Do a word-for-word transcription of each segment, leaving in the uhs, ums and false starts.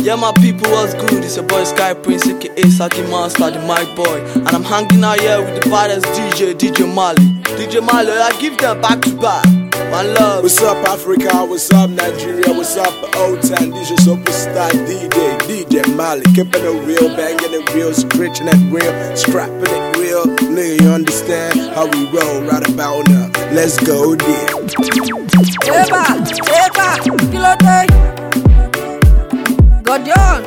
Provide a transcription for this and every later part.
Yeah, my people, what's good? It's your boy Sky Prince, aka Saki Monster, the mic boy. And I'm hanging out here with the baddest D J, D J Mali. D J Mali, I give them back to back. One love. What's up, Africa? What's up, Nigeria? What's up, old time D J Superstar D J, D J Mali. Keeping it real, banging it real, stretching it real, scrapping it real. Nigga, you understand how we roll right about now. Let's go there. Eva, Eva, kilo day. Godion.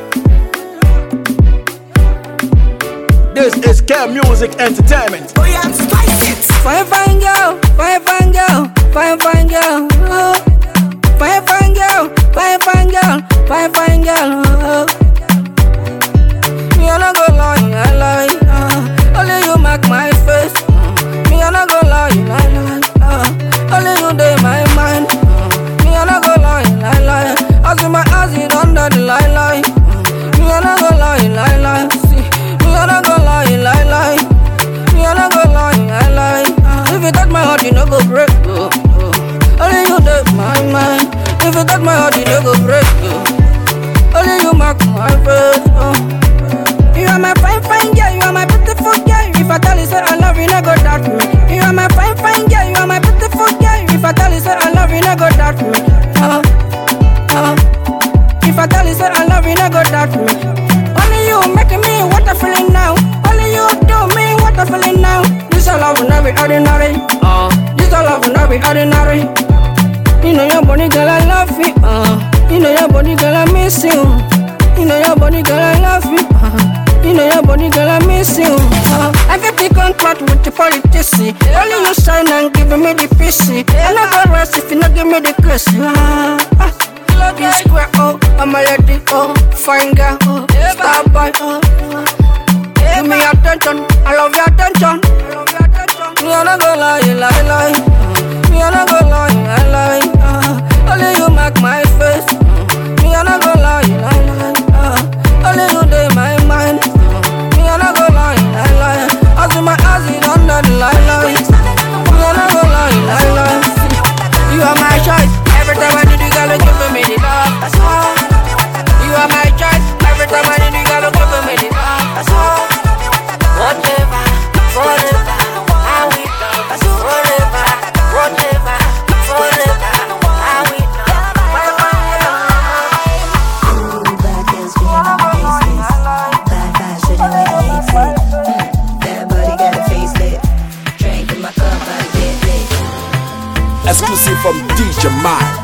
This is K Music Entertainment. Oh yeah, spice it. Fine, fine girl, fine, fine girl, fine, fine girl. Oh. Fine, fine girl, fine, fine girl, fine, fine girl. Oh. Me I no go lie, I lie. Uh. Only you make my face. Uh. Me I no go lie, I lie. Uh. Only you dey my mind. Uh. Me I no go lie, I lie. I see my eyes it under the light, lie. Uh. Me I no go lie, lie, lie. See, me I no go lie, lie, lie. Me I no go lie, I lie. Uh. If you touch my heart, you no go break. Uh. Uh. Only you dey my mind. If you touch my heart, you no go break. Uh. Only you mark my face. Uh. You are my fine, fine girl, you are my beautiful girl. If I tell you say I love you, no go doubt me. You are my fine, fine girl, you are my beautiful girl. If I tell you say I love you, no go doubt me. Uh, uh. If I tell you say I love you, no go doubt me. Only you making me what I feeling now. Only you do me what I feeling now. This all love will not be ordinary. Uh, this all love will not be ordinary. You know your body, girl, I love you. Uh, you know your body, girl, I miss you. You know your body, girl, I love you. Uh, You know your body, girl, I miss you. uh, I get big contract with the politics. Only you shine and give me the P C. I never rest if you not give me the kiss. uh, uh, This square, oh, I'm a lady, oh, fine girl, oh, star boy, oh. Give me attention, I love your attention. Me I no go lie, lie, lie. Me I no go lie, lie, lie. uh, Only you make my face. Me I no go lie, lie, lie. uh, Only you dey my mind. Me I no go lie, lie, lie. I see my eyes it under the light, lie. Me I no go lie, lie, lie. You are my choice. Every time I need you, girl, you give me the love. That's all. You are my choice. Every time I need you, girl, you give me the love. That's all. Whatever, forever, I will love. That's forever, whatever, forever, I will love. Ooh, bad girls being on my faceless. Bad fashion and we hate it. That body got a facelift. Drink in my cup, I get lit. Exclusive from D J Mali.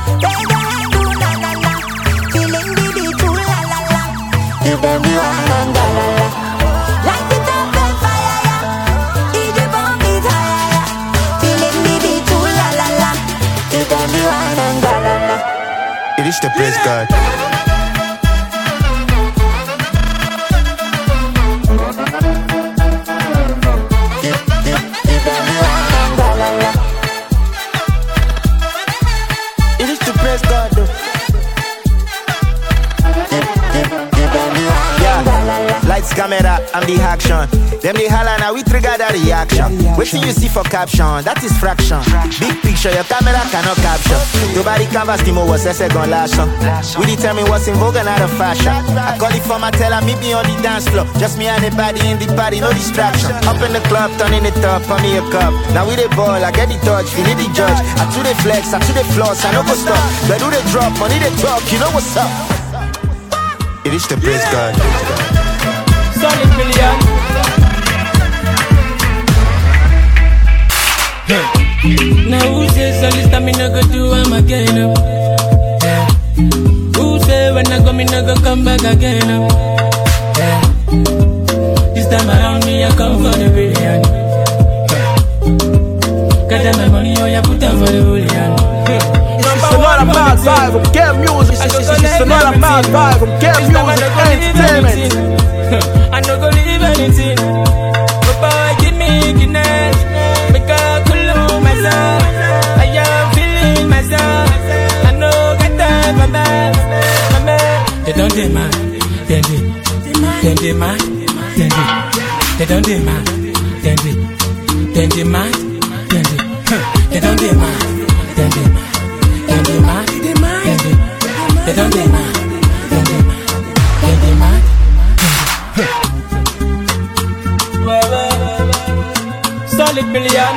Feeling the beat, too la la la. You bend me one and la la la. Light it up like fire, yeah. D J bomb it higher, yeah. Feeling the beat, too la la la. You bend me one and la la la. It is the praise God. You, you, you bend me one and la la la. It is the praise God. Yeah. Lights, camera, I'm the action. Them they holla now we trigger that reaction. What do you see for caption? That is fraction. Big picture, your camera cannot capture. Nobody canvas the more was a second last song. We determine what's in vogue and out of fashion. I call it for my teller, meet me on the dance floor. Just me and the body in the party, no distraction. Up in the club, turning it up, pour me a cup. Now we the ball, I get the touch, we need the judge. I do the flex, I do the floss, I no go stop. They do the drop, money they talk, you know what's up. It is the praise God. Solid million. Now who says all this time me no go do am again? Uh? Yeah. Who say when I go me no go come back again? Uh? Yeah. This time around me I come for the billion. Yeah. Got my money, oh yeah, put down for the billion. It's another mad vibe from K Music. It's another mad vibe from K Music Entertainment. I no go leave anything. Papa give me Guinness, make a cool myself. I am feeling myself. I know get time for that, my man. They don't demand, they did, they demand, they did. They don't demand, they did, they demand, they did. They don't demand, they did, they demand, they did. They don't demand, they did. million.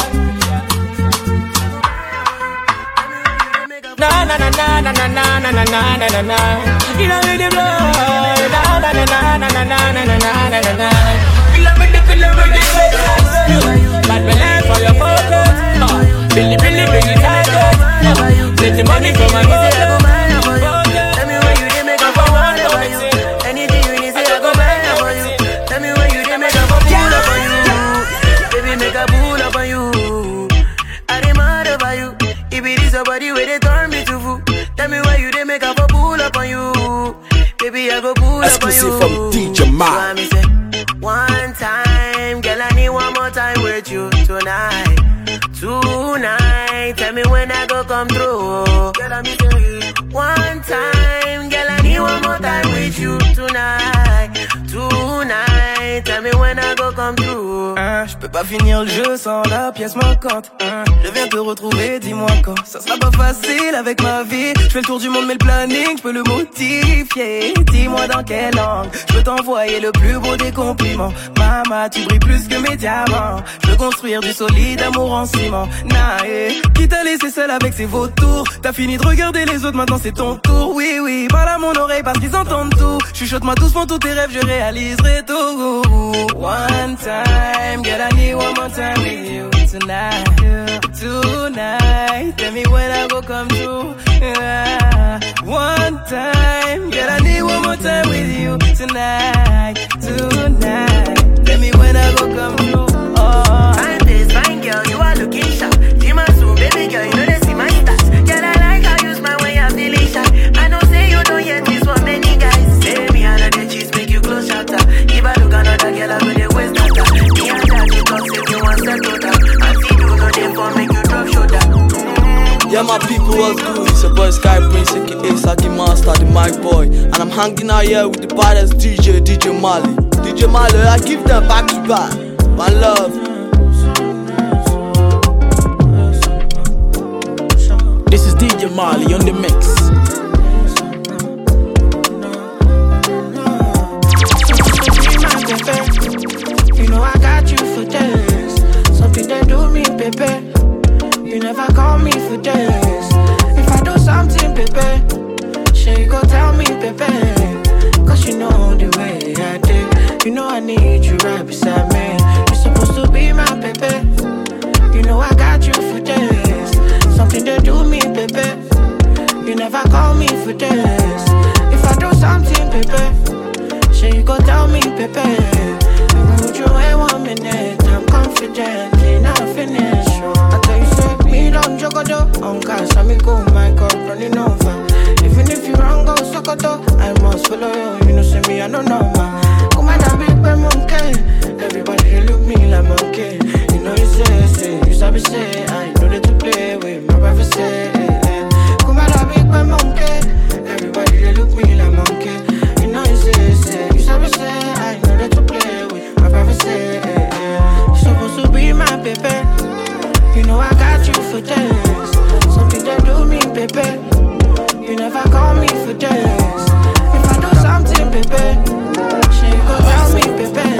Na na na na na na na na na na na na. You know me the blood. Na na na na na na na na na na na. Feel me the feel me the feel. Bad belly for your focus. Billy Billy bring it out. Take the money from my pocket. Tell me where you did make up for one for you. Anything you need, say I go buy for you. Tell me where you did make up for pull up for you. Baby, make a pull up for you. I demand over you. If it is somebody where they turn me to fool. Tell me where you did make up for pull up on you. Baby, I go pull up on you. Exclusive from D J Mal. One time, girl, I need one more time with you tonight. Tonight, tell me when I go come through. Girl, I need one time, girl, I need one more time with you tonight. Tonight, tell me when I go come through. Hein, je peux pas finir le jeu sans la pièce manquante. Hein, je viens te retrouver, dis-moi quand. Ça sera pas facile avec ma vie. Je fais le tour du monde mais le planning, je peux le modifier. Dis-moi dans quelle langue je peux t'envoyer le plus beau des compliments. Maman, tu brilles plus que mes diamants. Je veux construire du solide amour en ciment. Nae, qui t'a laissé seul avec ses vautours. T'as fini de regarder les autres, maintenant c'est ton tour. Oui, oui, parle à mon oreille parce qu'ils entendent tout. Chuchote-moi doucement tous tes rêves, je réaliserai tout. One time, girl, I need one more time with you tonight. Tonight, tell me when I go come through. Yeah. One time, girl, I need one more time with you tonight. Tonight, tell me when I go come through. Oh. Fine face, fine girl, you are looking sharp. Jima soon, baby girl, you know they see my stats. Girl, I like how you smile when you're feeling shy. I know say you don't hear this for many guys. Say me and the cheese make you close chapter. If I look another girl, I go they waste data. Me and that you talk, say you want settle down. I see you know them for make you drop shoulder. Yeah, my people, what's good? It's your boy Sky Prince, aka Saki Master, the mic boy. And I'm hanging out here with the baddest D J, D J Mali. D J Mali, I give them back to back. One love. This is D J Mali on the mix. You know I got you for this. Something that do me, baby. You never call me for this. If I do something, baby, sure you go tell me, baby. Cause you know the way I did. You know I need you right beside me. You're supposed to be my baby. You know I got you for this. Something that do me, baby. You never call me for this. If I do something, baby, sure you go tell me, baby. Would you wait one minute? I'm confident in our finish. I tell you, say, me don't jogodo. On gas, I me go, my cup running over. Even if you wrong, go sokoto. I must follow you, you know, see me, I don't know, man. Come on, that big boy monkey. Everybody, they look me like monkey. You know, you say, say, you sabi say, I know that to play with my brother say. Come on, that big boy monkey. Everybody, they look me like monkey. You know, you say, say, you sabi say, I know that to play with my brother say. You're supposed to be my baby. You know I got you for this. Something that do me, baby. You never call me for this. If I do something, baby, she go tell me,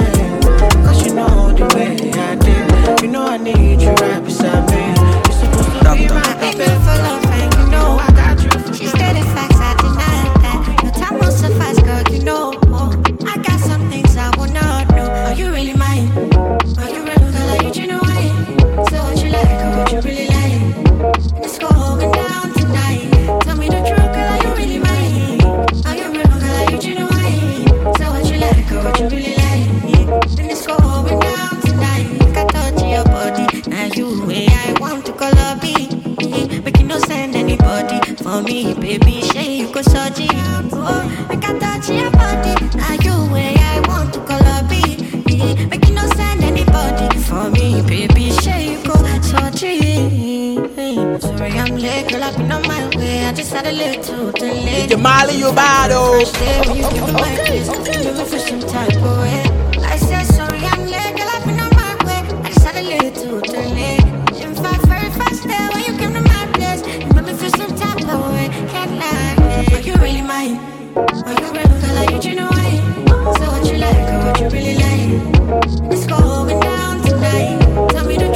baby. Cause you know the way I did. You know I need you right beside me. You're supposed to be my baby. For love, and you know I got you for this. She stated facts, I deny that. No time will suffice, girl, you know. I got some things I will not know. Are you really mine? Are you real, girl? Are you genuine? So what you like, or what you really like? Let's go going down tonight. Tell me the truth, girl, are you really mine? Are you real, girl, are you genuine? So what you like, or what you really like? Then let's go going down tonight. Like I touch your body, now you way I want to call up be. Make you no send anybody for me, baby. Say you go so deep. Oh, make I touch your body, now you way I want to call up be. Make you no send anybody for me, baby. Say you go so deep. Sorry, I'm late, girl, I've been on my way. I just had a little delay. D J Mali, you bad, oh. First day when you give me my kiss, you move me for some type of way. I said sorry, I'm late, girl, I've been on my way. I just had a little delay. In fact, very first day when you came to my place, you made me feel some type of way. Can't lie, are you really mine? Are you real, girl, are you genuine? So what you like, or what you really like? Let's go going down tonight. Tell me the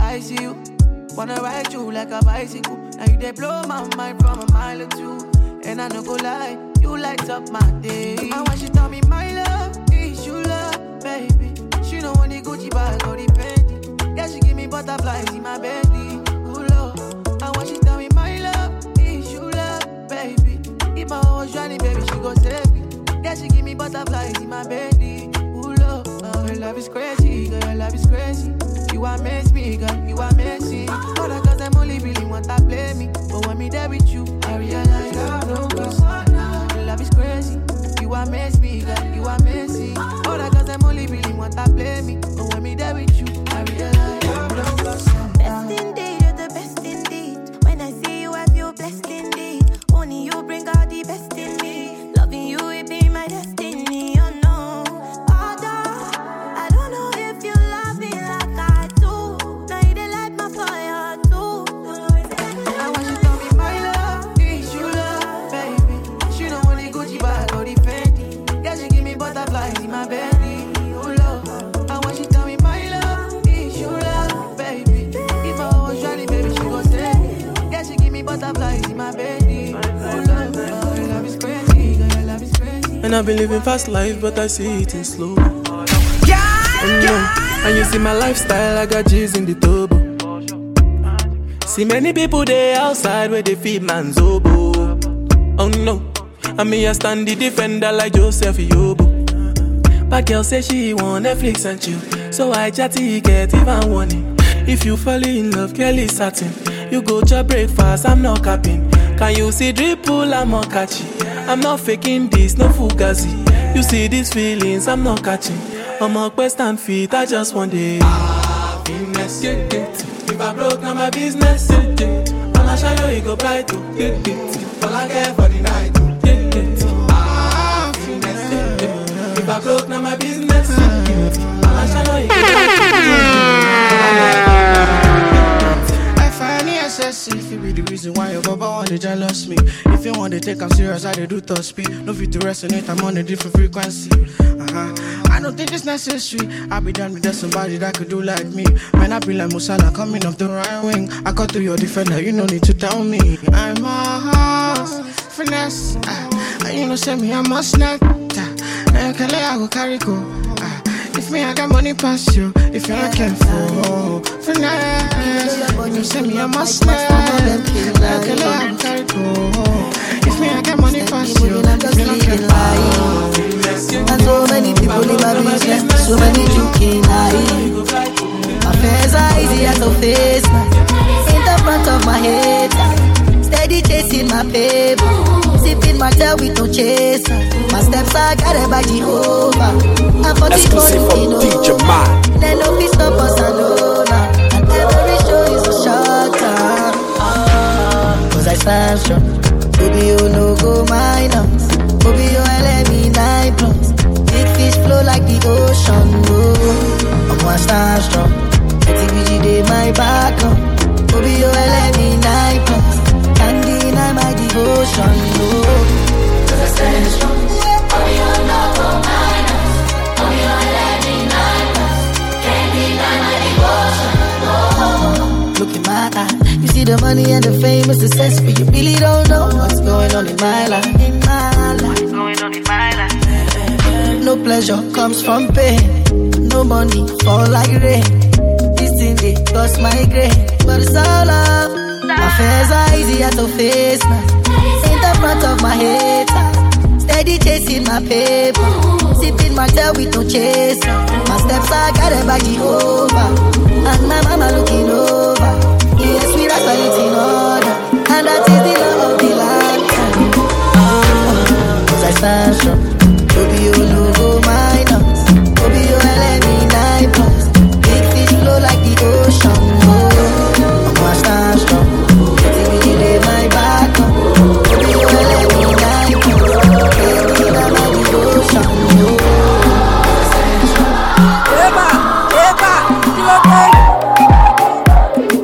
I see you. Wanna ride you like a bicycle. Now you they blow my mind from a mile or two. And I no go lie, you light up my day. And when she tell me my love is you love, baby. She know when the Gucci bag or the Fendi. Yeah, she give me butterflies in my belly. Ooh, Lord. And when she tell me my love is you love, baby. If I was drowning, baby, she go save me. Yeah, she give me butterflies in my belly. Ooh, Lord. Oh, your love is crazy, girl, your love is crazy. You amaze me, girl, you amaze me. All the girls them only really want to play me. But when me there with you, I realize I'm no good. Your love is crazy. You amaze me, girl, you amaze me. All the girls them only really want to play me. But when me there with you, I realize I'm no good. Best indeed, you're the best indeed. When I see you, I feel blessed indeed. Only you bring out the best in me. Loving you, it be my destiny, oh no. Although, I don't know if you love me like I do. Now you dey light my fire too. I want you to tell me my love is you love, baby. She know when the Gucci bag or the Fendi. Yeah, she give me butterflies in my belly. Oh Lord, I want you to tell me my love is you love, baby. If I was drowning, baby, she gon' save me. Yeah, she give me butterflies in my belly. Oh Lord, oh, your love is crazy, girl, your love is crazy. And I've been living fast life, but I see it in slow. And, no, and you see my lifestyle, I got G's in the turbo. See many people there outside where they feed man's oboe. Oh no, I mean I stand the defender like Joseph Yobo. But girl say she want Netflix and chill, so I chatty get even warning. If you fall in love, Kelly satin. You go to breakfast, I'm not capping. Can you see dripple, I'm not catchy. I'm not faking this, no fugazi. You see these feelings, I'm not catching. I'm a quest and feet, I just want it. Happiness, yeah, yeah. If I broke, now my business, yeah, yeah. I'ma show you, you go bright, too, yeah, yeah. All I care for the night, yeah, yeah. Happiness, yeah, yeah. If I broke, now my business, yeah, yeah. I'ma show you, you go bright, too, yeah, yeah. If you be the reason why your baba want to jealous me. If you want to take I'm serious, I do top speed. No fit to resonate, I'm on a different frequency. Uh-huh. I don't think it's necessary. I be done with that somebody that could do like me. Man, I be like Musala coming off the right wing. I got to your defender, you no need to tell me. I'm a horse, finesse. Uh, and you know, send me, I must not. Uh, can I go carry go. Uh, If me I got money past you, if you're not careful, finesse. You say me I must not. Like a long carry go. If me I got money past you, if you're not careful. And so many people in my business, so many joking eyes. My affairs are easier to face now. In the front of my head, steady chasing my paper. Sipping my tail with no chaser. My steps are guided by Jehovah. I'm for the body, D J Mal. They no fit stop us alone. And every show is a short time. Cause I stand strong. Baby, you no go minus. Baby, you let me nine plus. Big fish flow like the ocean. Oh, I'm one stand strong. T V G day my back up. Baby, you let me nine plus. Can't deny my devotion. Oh, cause I stand strong. Baby, you no go minus. Baby, you let me nine plus. Can't deny my devotion. Oh, look in my eye. You see the money and the fame and success, but you really don't know what's going on in my life. In my life. What's going on in my life? No pleasure comes from pain. No money fall like rain. This thing they cost my grain, but it's all love. My affairs are easier to face now. In the front of my head, steady chasing my paper. Sipping my tail with no chaser. My steps are guided by Jehovah. And my mama looking over. Yes, we are in order. And that is the love of the land. Oh, cause I stand strong. Baby, you no go minus. Baby, you let me nine plus. Big fish flow like the ocean. Oh, I'm gonna stand strong. Baby, you lay my back up. Baby, you let me nine plus. Baby, I'm at the ocean. Oh, I stand strong. Eba, Eba, you okay?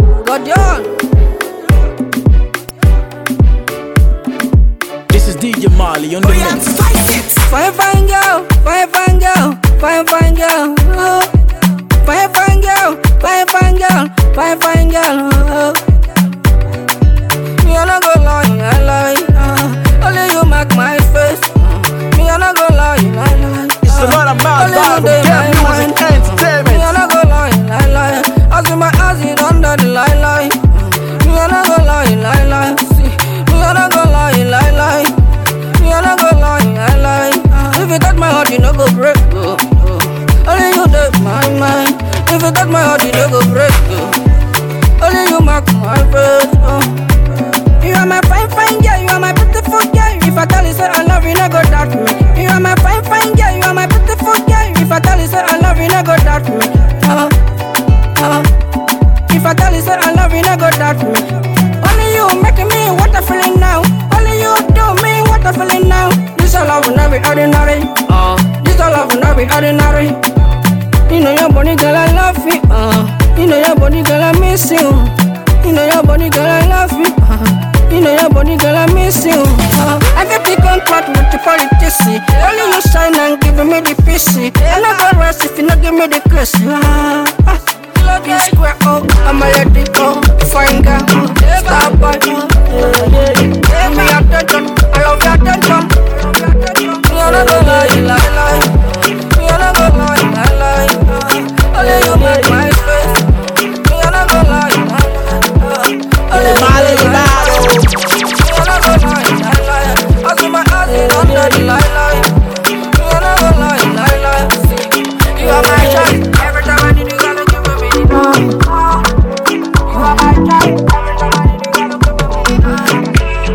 fine girl. Oh. Me I no go lie, I lie. Uh. Only you make my face. Me I no go lie, I lie. It's another mad vibe from Get Music Entertainment. Me I no go lie, I lie. I see my eyes is under the light, lie. Me I no go lie, I lie. See, me I no go lie, I lie. Me I no go lie, I lie. If you touch my heart, you no go break. Oh, oh. Only you take my mind. If you touch my heart, you no go break. Oh. Only you make my face. Oh. You are my fine, fine girl. You are my beautiful girl. If I tell you say I love you, no go doubt me. You are my fine, fine girl. You are my beautiful girl. If I tell you say I love you, no go doubt me. Uh, uh. If I tell you say I love you, no go doubt me. Only you making me what I feeling now. Only you do me what I feeling now. This all love will not be ordinary. Uh, this all love will not be ordinary. You know your body, girl, I love you. Uh, you know your body, girl, I miss you. You know your body, girl, I love you. Uh, you know your body, girl, I miss you. Uh, I get the contract with the politics. Only you shine and give me the P C. I'm not gonna rest if you not give me the kiss. Uh, uh, love you square up, I'm a let it go. Fine girl, star boy. Give me attention, I love your attention. Me I no go lie, lie, lie. Me I no go lie, lie, lie. Only you make my face. Me I no go lie, lie, lie. Only you make my face. Me I no go lie, lie, lie. I see my eyes is under the light, lie. Me I no go lie, lie, lie. You are my child. Every time I need you, gotta give me the love. You are my child. Every time I need you, gotta give me the love.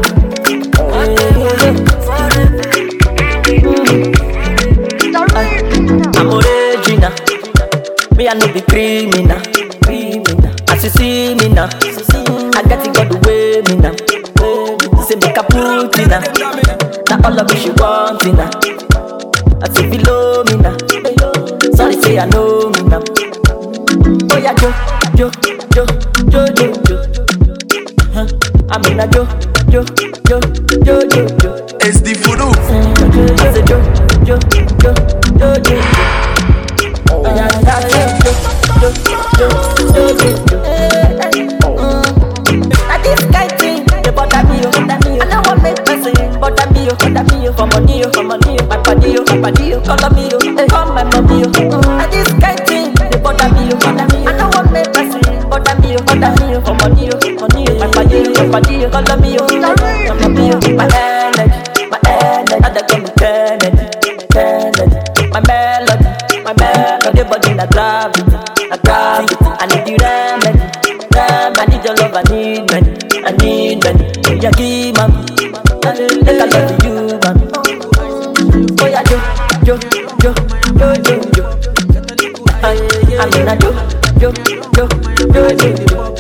I'm original, me I know the criminal, criminal. As you see me now, I got it got the way me now. Say make a put in now, now all of me she want me now. As if you love me now, sorry say I know me now. Oh yeah, jo, jo, jo, jo, jo, jo. Huh? I'm in a jo, jo, jo, jo, jo, jo. It's the voodoo. I say jo, jo, jo, jo, jo, jo. Oh yeah, that's it. Jo, jo, jo, jo, jo, jo. Now this guy thing, they bother me, oh, bother me, oh. I know what make person bother me, oh, bother me, oh. For money, oh, for money, oh. My body, oh, my body, oh. Call me, oh, hey, call my mommy, oh. Now this guy thing, they bother me, oh, bother me, oh. I know what make person bother me, oh, bother me, oh. For money, oh, money, oh. My body, oh, my body, oh. Call me, oh, my mommy, oh. My energy, my energy, other come Kennedy, Kennedy. My melody, my melody, body na gravity, na gravity. I need the remedy, remedy. I need your love, I need many, I need many. Yeah, give man, take a love to you, man. Oh yeah, jo, jo, jo, jo, jo, jo. I'm in a jo, jo, jo, jo, jo, jo.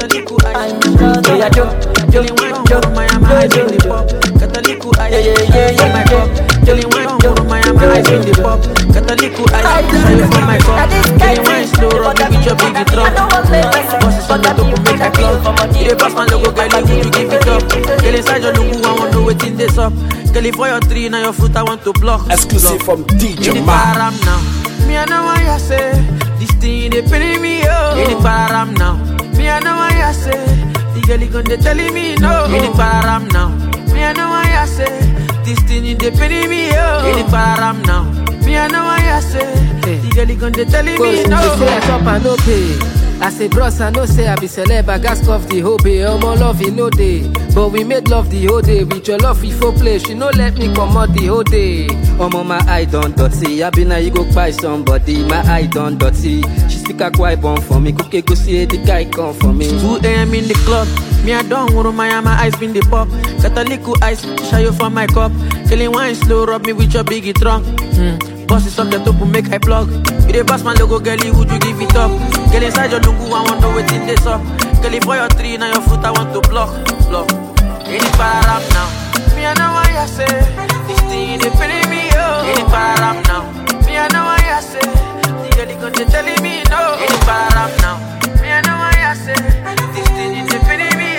Oh yeah, jo, jo, jo, jo, jo, jo. Yeah, yeah, yeah, yeah, my cup. Jelly wine, yo, my eyes in the pop. Catholic eyes, shine from my cup. Jelly wine, slow, rock, with your big drum. Bosses on the top, make a club. You pass my logo, girl, you you give it up. Girl, inside your logo, I want to wait in this up. Girl, for your tree, now your fruit, I want to block. Exclusive from D J Mal. Me, I know why I say this thing, they pay me, oh. In the param now. Me, I know why I say the girl, you gonna telling me no. In the param now. Me, I know why I say this thing in the penny me, oh. In the param now. Me, I know why I say the girl is gonna telling me no. Cause say I top and no pay. I say bros, I know say I be celeb, I gas off the whole bay. I'm all love in no day. But we made love the whole day. With your love we for play. She no let me come out the whole day. Oh mama, I don't dirty. I be now you go buy somebody. My eye don't dirty. She speak a quite bon for me. Cookie go see the guy come for me. two a.m. in the club. Me I don't want my my eyes been the pop. Got a little ice, shy you for my cup. Killing wine slow, rub me with your biggie trunk. Hmm. Boss is up the top, make I plug. You the boss my logo, girlie, would you give it up? Girl inside your lungu, I want to wait in this up. Girlie for your tree, now your foot I want to block, block. In the param now. Me I know why I say this thing they penny me, oh. In the param now. Me I know why I say the girlie gonna telling me no. In the param now. Me I know why I say this thing they penny me.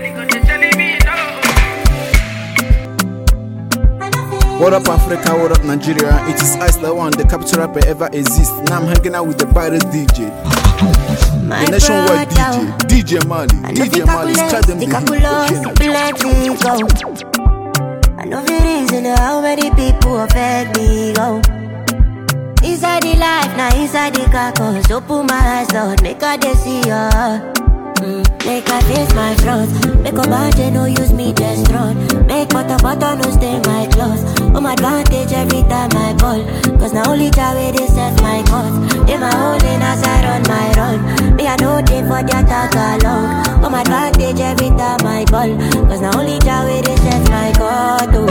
What up Africa, what up Nigeria. It is Ice the one, the capital rapper ever exist. Now I'm hanging out with the baddest D J. My The nationwide brother. D J, D J Mali. I D know J fi Mali, start them calculate, the fi heat. calculate, let me go. I know fi reason how many people affect me, go. Inside the life, now inside the carcass. Open my eyes, Lord, make a dey see ya. Mm. Make I face my flaws. Make a bad no use me just run. Make butter butter no stain my clothes. On my advantage every time I ball. Cause now only Jah way they set my cause. In my own lane as I run my run. Me I know they for the attack along. On my advantage every time I ball. Cause now only Jah way they set my cause. Oh.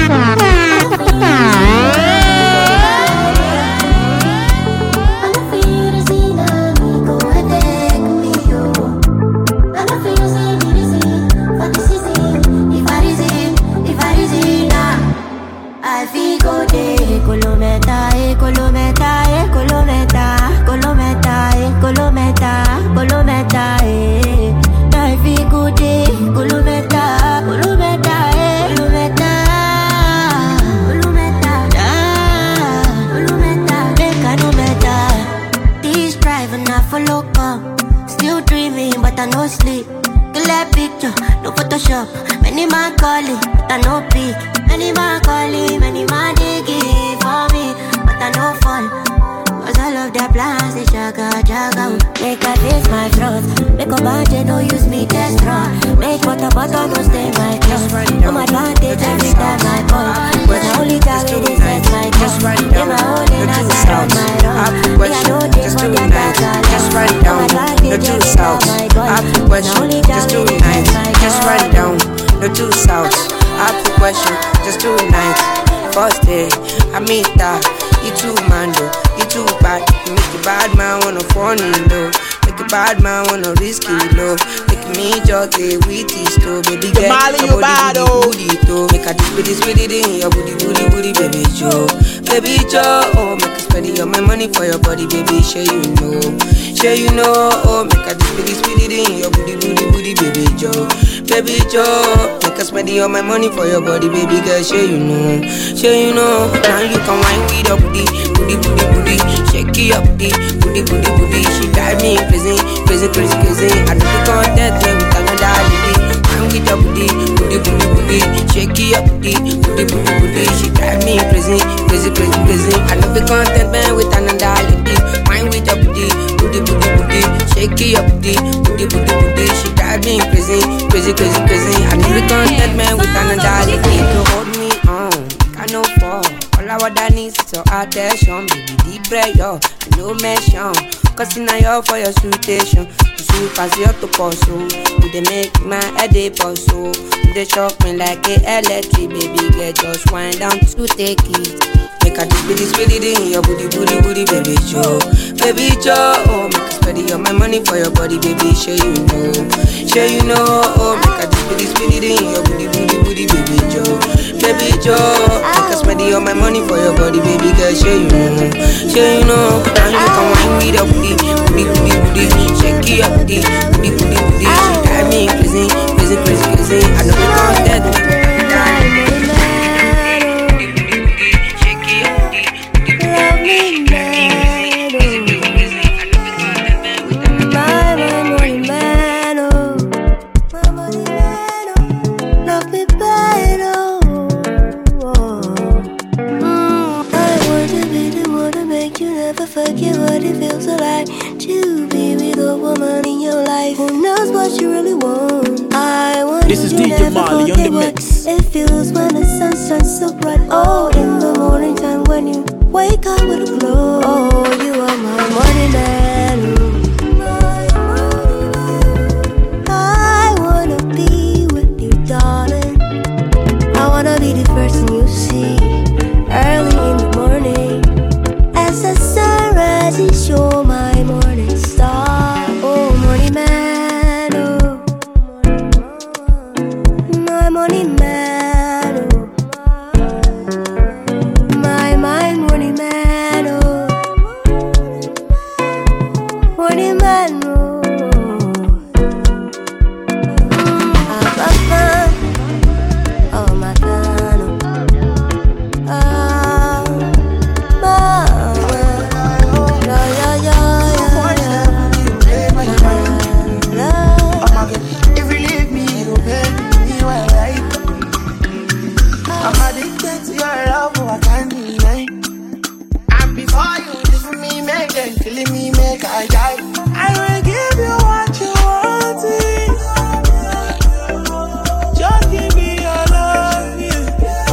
I feel go day, colometa, eh, colometa, eh, colometa, colometa, eh, colometa, colometa, eh. I feel go day, colometa, colometa, eh, colometa, colometa, ah, colometa, make I no better. This driving I follow come, still dreaming but I no sleep. Clear picture, no Photoshop. Many man calling, but I no pick. Many man calling, many man digging for me, but I no fall. Cause all of their plans, they jaga, jaga. Make I face my flaws. Make a bad no use me just wrong. Make butter, butter, no stay my clothes. On my advantage every time I fall. But the only time it is set my clothes. In my own lane, I side on my road. Me, I know they for their data. Just write down the two souths. I put question, just do it nice. Just write down the two souths. I put question, just do it nice. First day, I meet that. You too mando, you too bad. You make a bad man wanna fall in love. Make a bad man wanna risk it love. Make me just a witty store, baby girl. Your body booty too. Make a this with it in your booty, booty, booty, baby Joe, baby Joe. Oh, make a spending all my money for your body, baby. Sure you know, sure you know. Oh, make a this with it in your booty, booty, booty, baby Joe, baby Joe. Make a spending all my money for your body, baby girl. Sure you know, sure you know. Now you can wind with up. Booty, booty, booty, booty, shake it up, booty, booty, booty, booty. She drive me crazy, crazy, crazy, crazy. I know the content when we can another lady. I'm with the booty, booty, booty, booty, shake it up, booty, booty, booty, booty. She drive me crazy, crazy, crazy, crazy. I know the content when with another lady. I'm with the booty, booty, booty, booty, shake it up, booty, booty, booty, booty. She drive me crazy, crazy, crazy, crazy. I know the content when with another lady. To hold me on, I know fall. All I want is your attention, baby, deep pressure, no mention. Cause in a year for your sweetation, you sweet pass your to pursue. You they make my head a pursue. You they shock me like a electric, baby, get just wind down to take it. Make a this bitty spit in your booty, booty, booty, baby Joe, baby Joe. Oh, make a spend all my money for your body, baby, sure you know, sure you know. Oh, make a this bitty spit in your booty, booty, booty, baby Joe, baby Joe. Make a spend all my money for your body, baby girl, sure you know, sure you know. Now you can wind with a booty, booty, booty, booty, shake it up, booty, booty, booty, booty. She drive me crazy, crazy, crazy, crazy. I know you can't get me. Forget what it feels like to be with a woman in your life who knows what you really want. I want This is you D J never Mali on forget the what mix. it feels when the sun shines so bright. Oh, in the morning time when you wake up with a glow. Oh, you are my morning man. I wanna be with you, darling. I wanna be the person you see early in the morning. As the sun rises, you're my morning star. Oh, morning man, oh, my morning man, oh, my, my morning man, oh. guy. I will give you what you want. Just give me your love, yeah.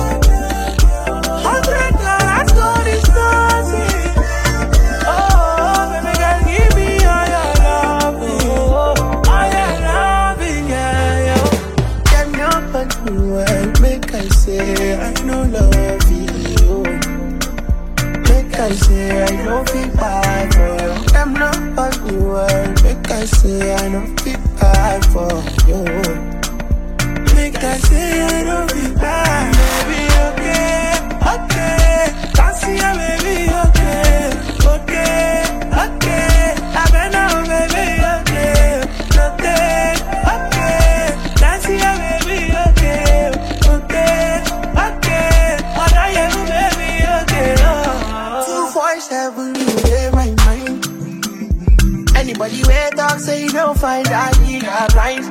Hundred dollars go distance. Oh, baby girl, give me all your love, oh, all your loving, yeah, yeah. Them not but me well, make I say I no love you. Make I say I don't feel bad for you. Them not but me well, make I say I don't feel bad for you. Make I say I don't feel bad, baby, okay, okay. Can't see ya, baby, okay, okay, okay. I been now, baby, okay, okay, okay. Can't see ya, baby, okay, okay, okay. What are you, baby, okay, oh. Two, four, seven, you in my mind. Anybody where talk say you don't find that you are blind.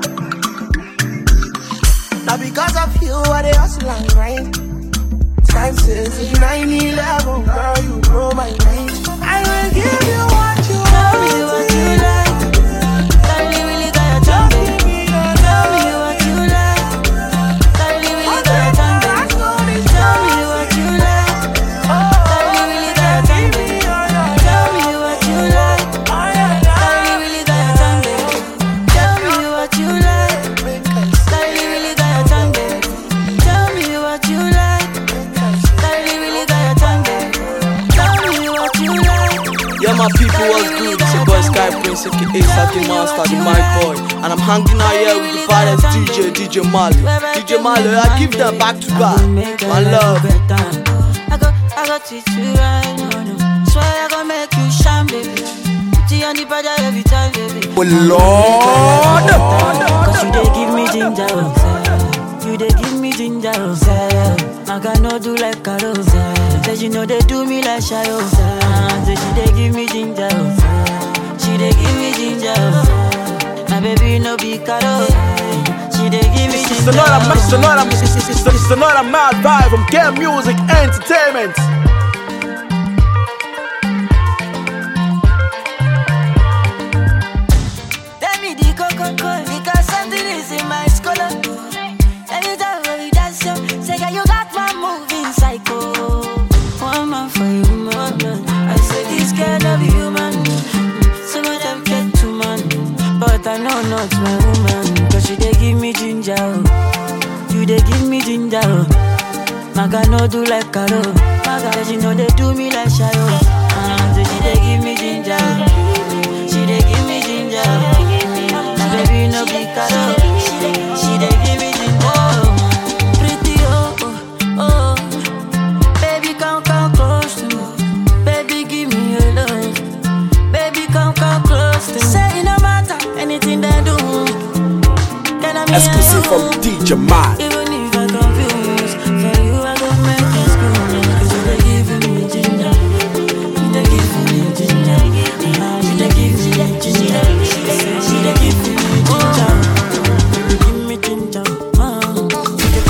Now because of you, I they hustle and grind. Time says nine eleven, girl, you know my name. I will give you what you want. Tell me what you like. Tell me really got your tongue, baby. Tell me what you like. Tell me really got your tongue, baby. Tell me what you like. Tell me really got your tongue, baby. Tell me what you like. Tell me really got your tongue, baby. Tell me what you like. Tell me really got your tongue, baby. Tell me what you like. Tell me really got your tongue, baby. Tell me what you like. Yeah, my people, what's good? It's your boy Sky Prince, aka Saki Master, the mic boy. And I'm hanging out here with the baddest D J, D J Mali. D J Mali, I give them back to back. My love. I go, I go teach you right now, no. Swear I go make you shine, baby. Put you on the brother every time, baby. Oh Lord, cause you dey give me ginger, oh, you dey give me ginger, oh, I can no do like Carol, say you know they do me like Shayo, say she dey give me ginger, oh, she dey give me ginger, oh, my baby no be Carol, she dey give me ginger. It's another, it's another, it's another mad vibe from Game Music Entertainment. Tell me the coco, because something is in my skull. Anytime when we dance, yo, say girl you got my moving psycho. One man for you, man. I say this girl love you, man. Some of them get too man, but I know not my woman. Cause she dey give me ginger, oh. You dey give me ginger, oh. Maga no do like Carol. Maga, she know they do me like Shayo. Uh, so she dey give me ginger. She dey give me ginger. My baby no be Carol. She dey give me ginger. Pretty oh oh oh. Baby come come close to me. Baby give me your love. Baby come come close to me. Say it no matter anything they do. Exclusive from D J Mad. Even if I confuse, for you I go make it school. Cause you dey give me ginger. You dey give me ginger. You dey give me ginger. She dey give me ginger. You give me ginger. You dey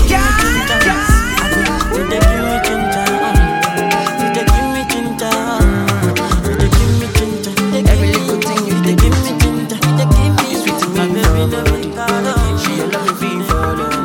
give me ginger. You dey give me ginger. You dey give me ginger. Every little thing you dey give me ginger. You dey give me sweet, my baby no be color. She love me feel for them.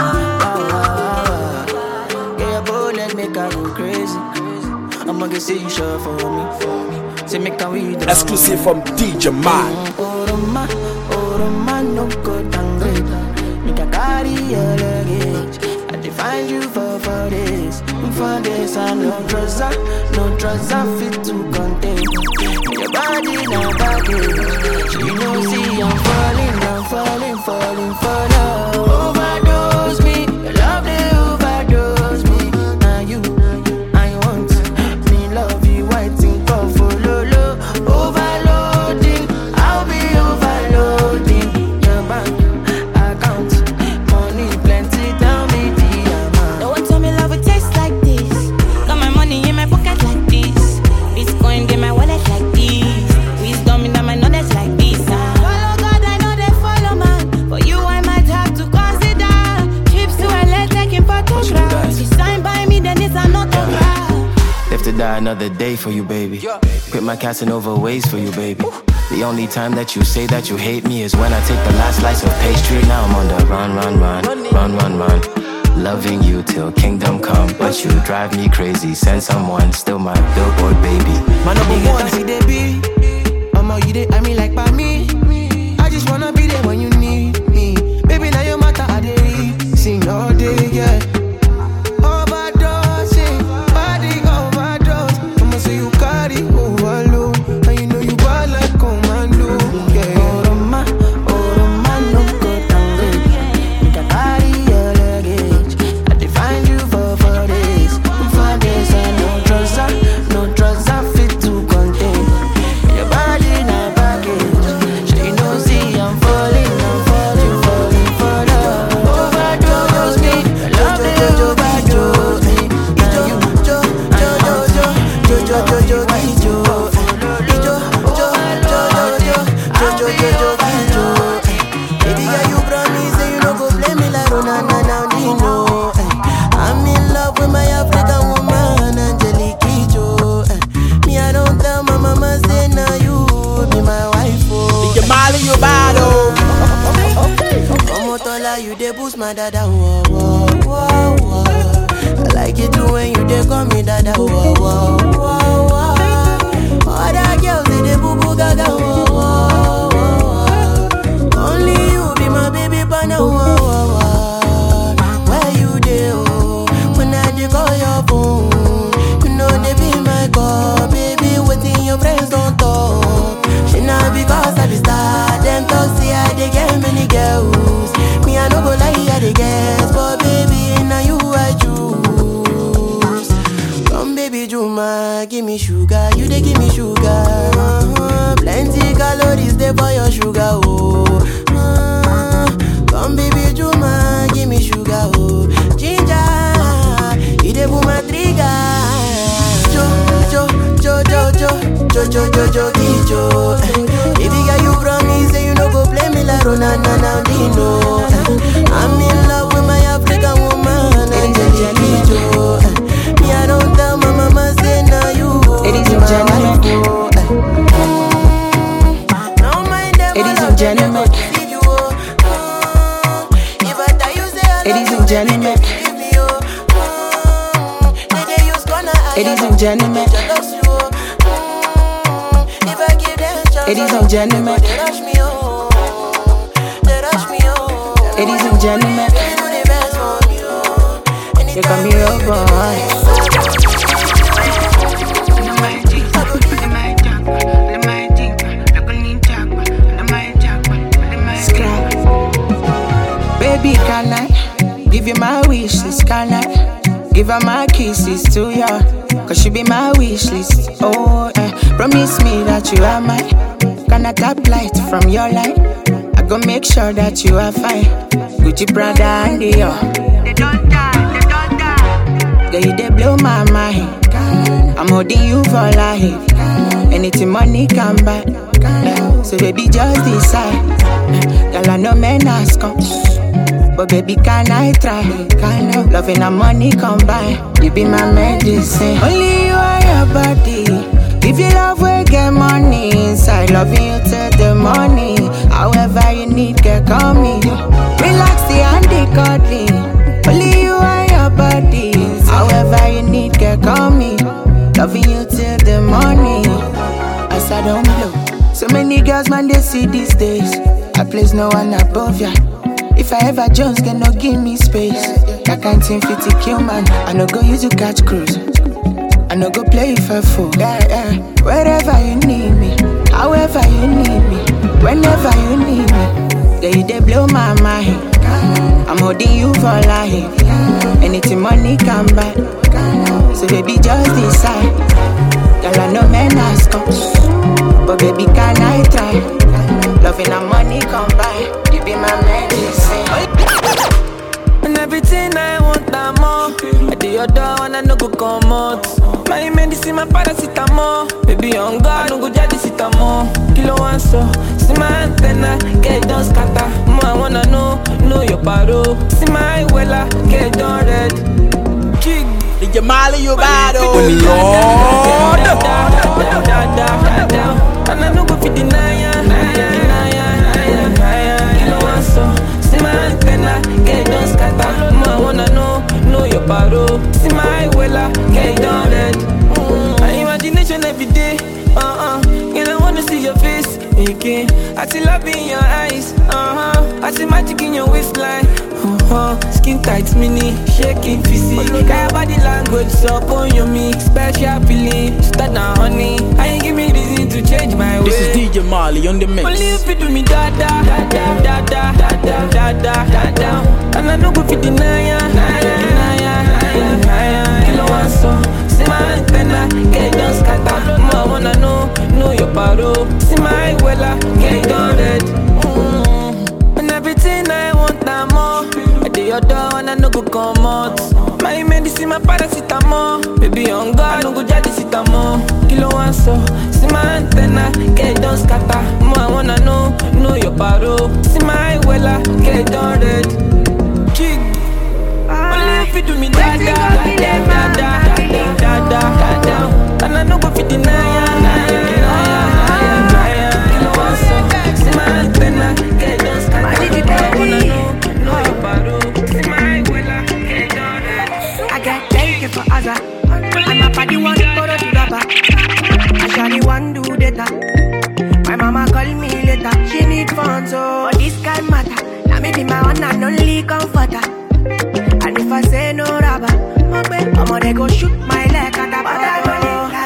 Yeah, your bold let make her go crazy. I'ma get say you sure for me, for me. Say make her weed. Exclusive from D J Mad. Oh Roma, oh Roma, no go downgrade. Make I carry your luggage. I define you for for this, for this. I no trouser, no trouser fit to contain. Your body no baggage. You know see I'm falling, I'm falling, falling for love. Overdose me, your love they overdose me. Now you, I want me love you, I think of follow low. Overloading, I'll be overloading. Your bank account, money plenty, tell me the amount. No one told me love would taste like this. Got my money in my pocket like this. Bitcoin in my wallet like this. Wisdom in my knowledge like this. Follow God, I know they follow man. For you, I might have to consider trips to L A taking photographs. You sign by me, then it's an autograph. Live to die another day for you, baby. Quit my Casanova ways for you, baby. The only time that you say that you hate me is when I take the last slice of pastry. Now I'm on the run, run, run, run, run, run. Loving you till kingdom come, but you drive me crazy. Send someone, still my billboard baby. My number one, see they be. Mama, you they, I mean like by me. I just wanna be there when you need me. Baby, now your matter, I dey sing all day, yeah. Overdose, yeah. Body overdose. I'ma say you carry overload, and you know you bad like commando, yeah. Oh, my, oh, my, no good and good. With the body, your luggage. I define you for four days. Four days and no trouser, no trouser fit to contain. Your body not baggage. So you know, see, I'm falling, I'm falling, falling for love. Overdose me, love you, overdose me. Now you, jo, jo, jo, jo, jo, jo, jo, jo, jo, jo, jo, jo, jo, jo, jo, jo. Baby, girl, you promise say you no go play me like Ronana now, Dino. I'm in love with my African woman, Angelique Kidjo. Me, I don't tell my mama say now you be my wife. Oh, D J Mali, you bad, oh. Omotola, you dey boost my dada. Whoa, whoa, whoa, whoa. I like it too when you dey call me dada. Whoa, whoa, whoa, whoa. Other girls they dey boo boo gaga. Whoa, whoa, whoa. Only you be my baby partner. Whoa, whoa, whoa. Where you dey, oh? When I dey call your phone, you know they be my call. Baby, waiting your friends don't talk. She not because I be star. Them talk say I dey get many girls. Me I no go lie, I dey guess, but baby now you I choose. Come baby Juma, give me sugar, you dey give me sugar. Uh-huh. Plenty calories there for your sugar, oh. Uh, come baby Juma, give me sugar, oh. Ginger, you dey pull my trigger. Jo, jo, jo, jo, jo, jo, jo, jo, jo, jo. Baby girl, you promise say you no go play me like Ronana now, Dino. I'm in love with my African woman, Angelique Kidjo. Me, I don't tell my mama say now you. Ladies and gentlemen, ladies and gentlemen, ladies and gentlemen, ladies and gentlemen, ladies and gentlemen, ladies and gentlemen, you got me real boy. Baby, can I give you my wish list? Can I give her my kisses to ya? Cause she be my wish list. Oh, eh. Promise me that you are mine. Can I tap light from your line? I go make sure that you are fine. Gucci, Prada, and Dior. They don't die, they don't die. Girl, you they blow my mind. I'm holding you for life. Anything money come back. Eh. So baby, just decide. Eh. Girl, I know men ask come. But baby, can I try? Can I? Loving and money combine. You be my medicine. Only you are your body. If you love, we get money inside. Loving you till the morning. However you need, get call me. Relax the and the cuddling. Only you are your body. However you need, get call me. Loving you till the morning. As I don't blow. So many girls, man, they see these days. I place no one above ya. If I ever Jones, cannot give me space. That kind thing fit to kill man. I no go use you catch cruise. I no go play for fool. Yeah, yeah. Wherever you need me, however you need me, whenever you need me. Yeah, you they blow my mind. I'm holding you for life. Anything money come back. So baby, just decide. Girl, I know men ask come. But baby, can I try? Loving and money combine. You be my medicine. And everything I want, I'm more. I do your door and I no go come out. My medicine, my paracetamol. Baby, on God, no go jadi sitamo. Kilo one so, see my antenna, get done scatter. More I wanna know, know your paro. See my wella, get done red. Jig. D J Mali, you bad, oh Lord. And I no go fit fit deny ya, deny ya, deny ya, deny ya. You know what's so? See my antenna, get don't scatter. More I wanna know, know your paro. See my wella, get down dead. Mm. My imagination every day, uh-uh. You don't wanna see your face again. I see love in your eyes, uh-huh. I see magic in your waistline, uh-huh. Skin tight, mini, shaking physique. Got body language, so on your mix. Special feeling, start now, honey. I ain't give me reason to change my way. This is D J Mali on the mix. Only if you do me da da da da da da da da da da da. And I know go fit deny ya, deny ya, deny ya, deny ya. You know what's so? See my antenna, get don't scatter. More I wanna know, know your paro. See my wella, get down dead. Mm. And everything I want, I'm more. I do your door and I no go come out. My medicine, my paracetamol. Baby, on God, no go jadi sitamo. Kilo one so, see my antenna, get don't scatter. More I wanna know, know your paro. See my wella, get down dead. Jig, only if you do me da da da da da da da da da. And I no go fit deny ya, deny ya, deny ya, deny ya. Kilo one so, see my antenna, get don't scatter. More I wanna know, know your paro. See my wella, get down dead. I get taken for Azza. And my body want to go to the back. I shawty want do data. My mama call me later. She need funds, so this guy matter. Now me be my one and only comforter. And if I say no rubber, I'ma they go shoot my leg at the bottom.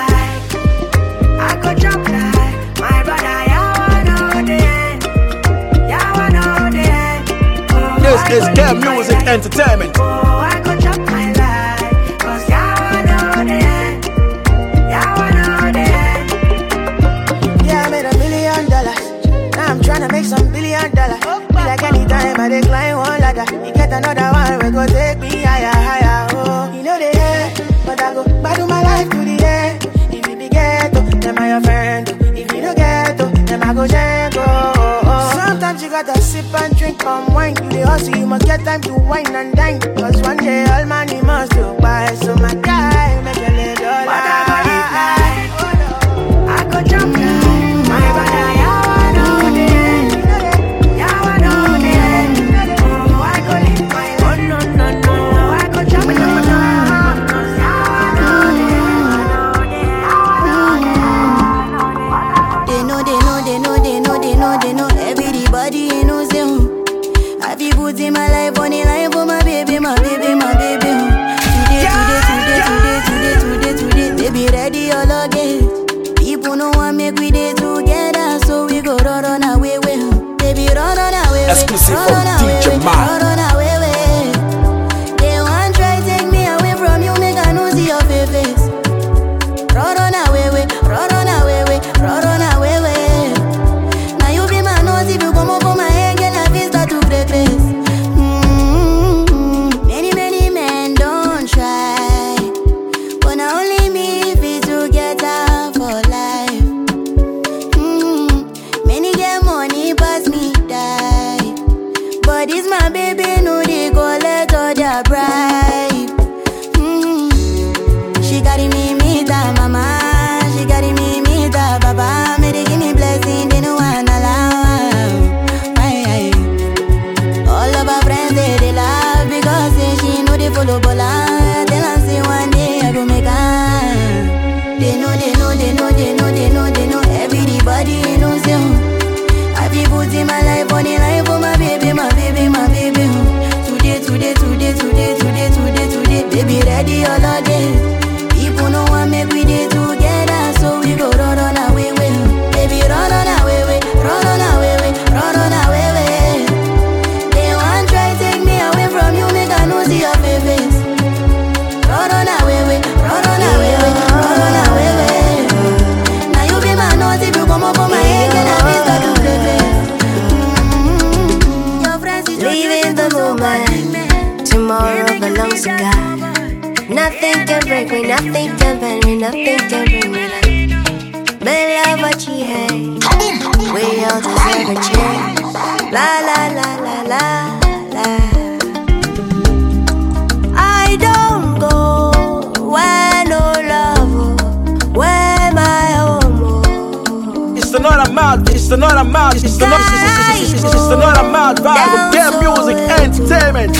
I go jump like my brother. Yeah, I know the end. Yeah, I know the end. Oh, This I is go Cap live my Music life. Entertainment. Oh, I go jump my life. Cause yeah, I know the end. Yeah, I know the end. Yeah, I made a million dollars. Now I'm tryna make some billion dollars. Be like anytime I decline one ladder. You get another one, we go take me higher, higher. Oh, you know the end, but I go battle my life to the end. If you be ghetto, then I your friend. If you don't ghetto, then I go jango. Oh, oh. Sometimes you gotta sip and drink some wine. You the hustle, you must get time to wine and dine. Cause one day all money must go by. So my guy, make a little life. I go jump like my brother. Yeah, I know the end. Yeah, I know the end. Oh, I go live my life. Oh, no, no, no. I go jump like my brother. They know, they know, they know, they know, they know, they know. Everybody knows them. I feel put in my life on the line for my baby, my baby, my baby. Today, today, today, today, today, today, today, baby, ready all again. People know I make we day together, so we go run on away with him. Baby, run on away, Exclusive run from on away, D J Mal. run on away, with. They want try take me away from you, make I no see your face. Run on away, with, run on away, with, run on away, with. Now you be my nose if you come up on my head, girl, I feel start to break grace. Mm-hmm. Many, many men don't try, but now only me fit to get out for life. Mm-hmm. Many get money, pass me die, but this my baby, no they collect all their bribe. Mm-hmm. She carry me, me da mama. She carry me, me da baba. Me they give me blessing, they no one allow. Aye, aye. All of her friends they, they laugh because say she know they follow Bola. Tell her say one day I go make her. They know, they know, they know, they know, they know, they know. Everybody knows them. I be putting my life on the line for my baby, my baby, my baby. Today, today, today, today, today, today, today, baby, ready all of day. People know I make we day together, so we go run on away with. Baby, run on away with, run on away with, run on away with. They want try take me away from you, make I no see your face. Run on away with, run on away with, run on away with. Now you be my nose if you come up on my head, and I be start to play play. Your friends is Leaving the moment, tomorrow belongs to God. Nothing can break me, nothing can bend me, nothing can bring me down. May love what you hate, we all deserve a chance. La la la la la la. I don't go where no love, where my home. It's another mad It's another mad, it's another, it's another mad vibe from Game Music Entertainment.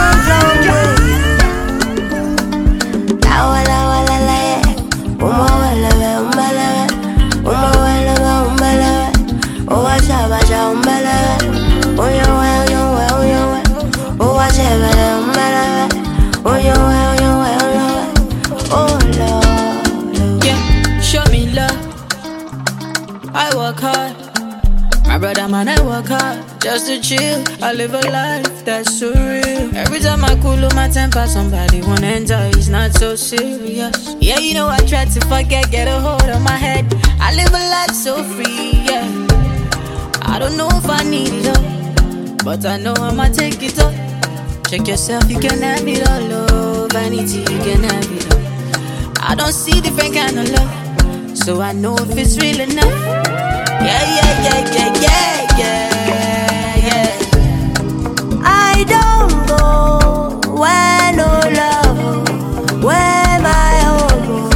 Yeah, show me love. I work hard. My brother man, I work hard just to chill. I live a life that's surreal. Every time I cool on my temper, somebody wanna enter. It's not so serious. Yeah, you know I try to forget, get a hold on my head. I live a life so free. Yeah, I don't know if I need it all, but I know I'ma take it up. Check yourself, you can have it all. Oh, vanity, you can have it all. I don't see different kind of love, so I know if it's real enough. Yeah, yeah, yeah, yeah, yeah, yeah, yeah. I don't go where no love, where my home.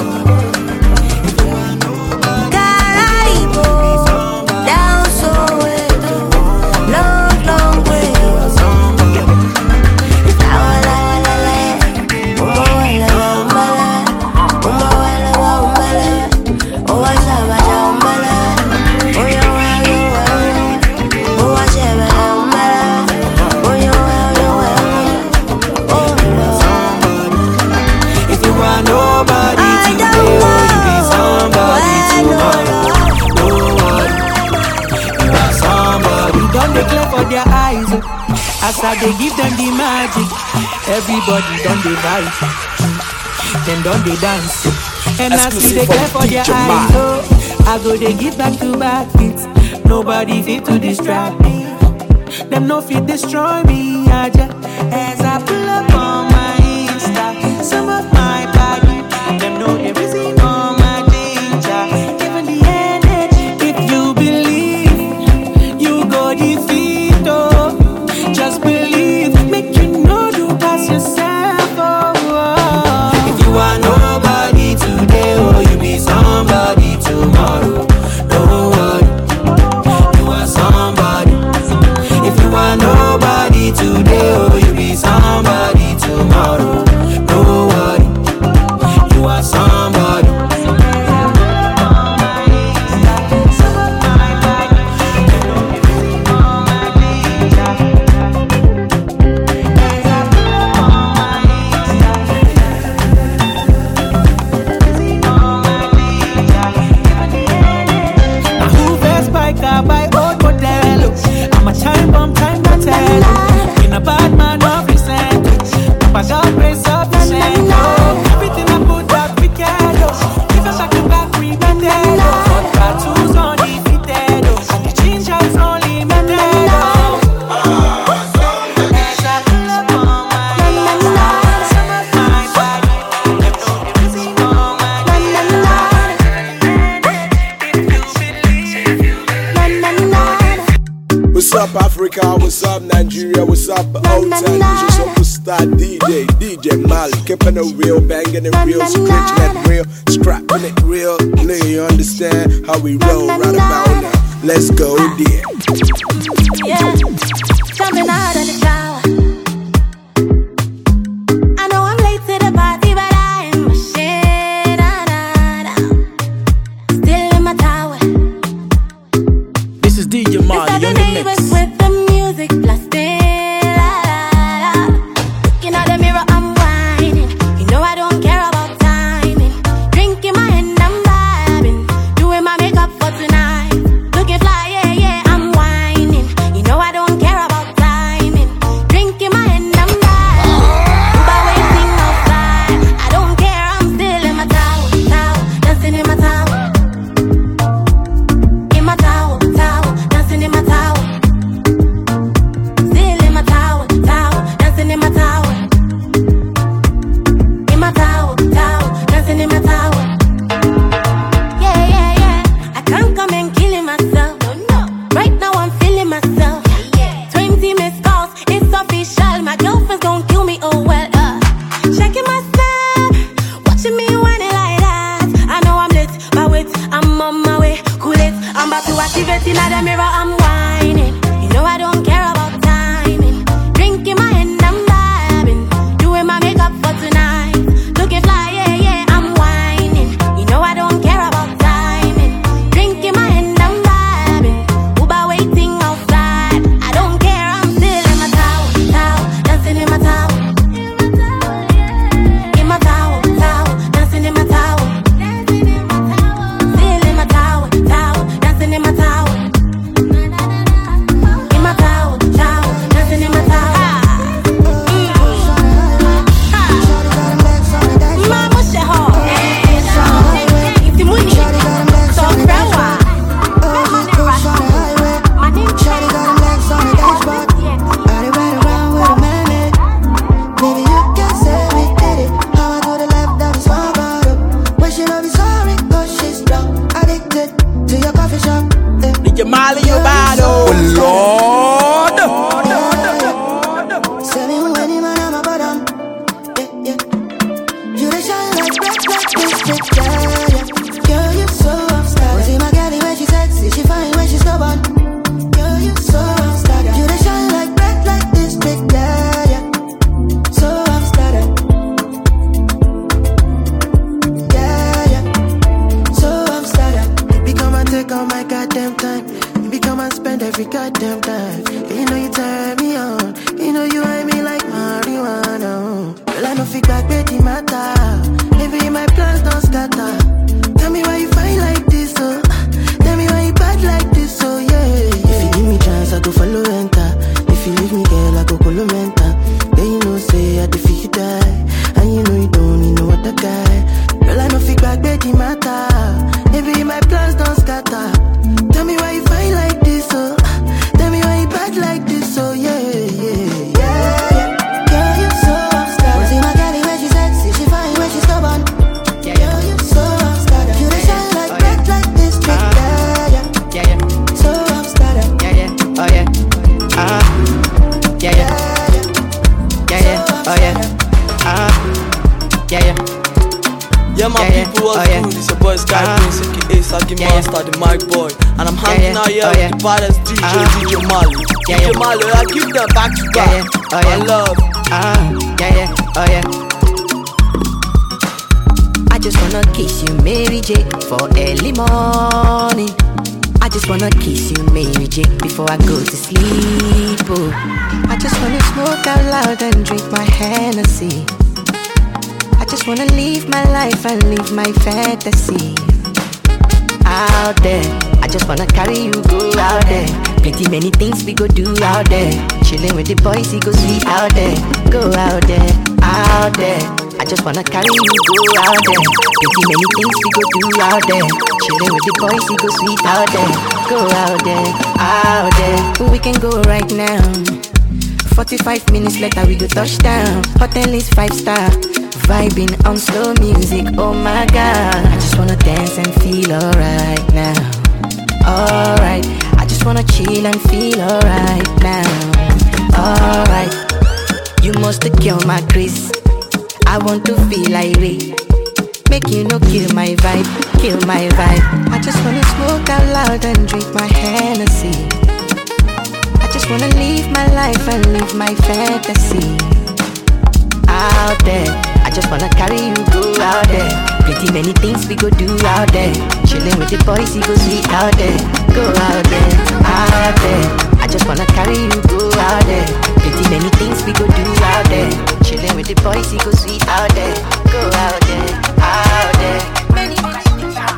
Caraibo, down Soweto, long, long way. Their eyes, as I they give them the magic, everybody done the vibe, then done the dance, and I see they clear for their eyes. Oh, I go they give back to back hits, nobody fit to distract me, them no fit destroy me. I just, as I pull up on my Insta, some of my body, them know they busy on my danger, given the energy. If you believe, you go defeat. Just believe, make you know you pass yourself. Oh, oh. If you are nobody today, oh, you be somebody tomorrow. Don't worry, you are somebody. If you are nobody today, oh, you be somebody tomorrow. Don't worry, you are somebody. What's up Africa, what's up Nigeria, what's up Old Town, this is superstar D J, D J Mali, keeping it real, banging it real, scratching it real, scrapping it real, now you understand how we roll right about now, let's go there. Yeah, jumping out of the shower, I know I'm late to the party but I am a shit, nah, nah, nah. Still in my tower. This is D J Mali, you're in the mix. With the music blasting, la, la, la. Looking at the mirror, I'm whining. You know I don't care about timing. Drink in my hand, I'm vibing. Doing my makeup for tonight. Looking fly, yeah, yeah, I'm whining. You know I don't care about timing. Drink in my hand, I'm vibing. By waiting outside, I don't care, I'm still in my tower, tower, dancing in my tower. In my tower, tower, dancing in my tower. the mirror, I'm whining. You know I don't care about timing. Drink in my hand, I'm vibing. Doing my makeup for tonight. Looking fly, yeah, yeah, I'm whining. You know I don't care about timing. Drink in my hand, I'm vibing. Uber waiting outside. I don't care, I'm still in my towel, towel, dancing in my towel. In my towel, towel, dancing in my towel. Still in my towel, towel, dancing in my towel. In my towel, towel, dancing in my towel. Mama sheho, iti muni, so brawa. D J Mali, you bad, oh Lord. Say me when you man on my bottom. Yeah, yeah. You the shine like bright, like district, yeah, yeah. Girl, you so upstanding. See my girlie when she sexy, she fine when she stubborn. Girl, you so upstanding. You the shine like bright, like district, yeah, yeah. So upstanding. Yeah, yeah. So upstanding. Baby, come and take all my goddamn time. Baby, come and spend every goddamn time. You know you turn me on. You know you hide me like marijuana. Well, I know fit back, baby, matter. Maybe my plans don't scatter. Tell me why you fight like this, oh. Tell me why you bad like this, oh, yeah. If you give me chance, I go follow enter. If you leave me, girl, I go colo mental. Then you know, say, I defeat you die. And you know you don't need no other guy. Well, I know fit back, baby, matter. Maybe my plans don't scatter. Tell me why you fight like this, oh. Tell me why you bad like this, oh, yeah, yeah, yeah. Girl, you so upstanding. See my girlie when she sexy, she fine when she stubborn. Girl, you so upstanding. You the shine like bright like this, yeah, yeah, Yeah, yeah, so upstanding. yeah, yeah, oh yeah. Ah, yeah, yeah, yeah, yeah, oh yeah. Ah, yeah, yeah. Yeah, my Yeah, yeah. people, what's Oh, yeah. good? It's your boy Sky Uh-huh. Prince, aka Saki Yeah, yeah. Master, the mic boy. And I'm hanging yeah. out here Oh, with yeah. the baddest D J, Uh-huh. D J Mali. Yeah, D J yeah. Mali, I give them back to back. Yeah, yeah. Oh, My yeah. love. Ah, yeah, yeah, oh yeah. I just wanna kiss you, Mary J, for early morning. I just wanna kiss you, Mary J, before I go to sleep. Oh, I just wanna smoke out loud and drink my Hennessy. I just wanna live my life and live my fantasy. Out there, I just wanna carry you, go out there. Plenty many things we go do out there. Chillin' with the boys, it go sweet out there. Go out there, out there. I just wanna carry you, go out there. Plenty many things we go do out there. Chillin' with the boys, it go sweet out there. Go out there, out there. We can go right now. Forty-five minutes later, we go touchdown. Hotel is five star. Vibing on slow music, oh my god. I just wanna dance and feel alright now. Alright, I just wanna chill and feel alright now. Alright, you must cure my grace. I want to feel irate. Make you no kill my vibe, kill my vibe. I just wanna smoke out loud and drink my Hennessy. I just wanna live my life and live my fantasy. Out there, I just wanna carry you, go out there. Plenty many things we go do out there. Chillin' with the boys, it go sweet out there. Go out there, out there. I just wanna carry you, go out there. Plenty many things we go do out there. Chillin' with the boys, it go sweet out there. Go out there, out there. Many, many things out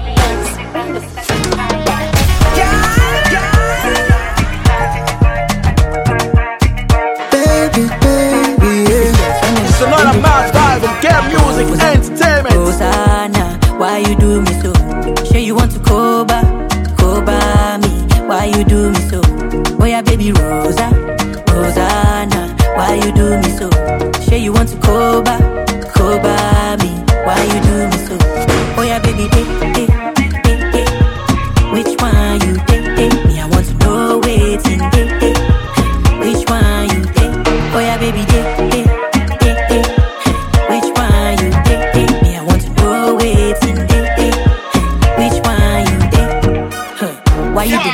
Baby, baby, yeah. It's another mad vibe from Get Music Entertainment. Rosanna, why you do me so? Sure you want to cover, cover me. Why you do me so? Oh yeah, baby Rosa, Rosanna, why you do me so? Sure you want to cover, cover me. Why you do me so? Oh yeah, baby, day, day, day, day. Which one you take, take? Me I want to know waiting, day, day. Which one you take? Oh yeah, baby, day, day, day, day. Which one you take, take? Me I want to know waiting, day, day. Which one you take? Huh. Why you do me bad?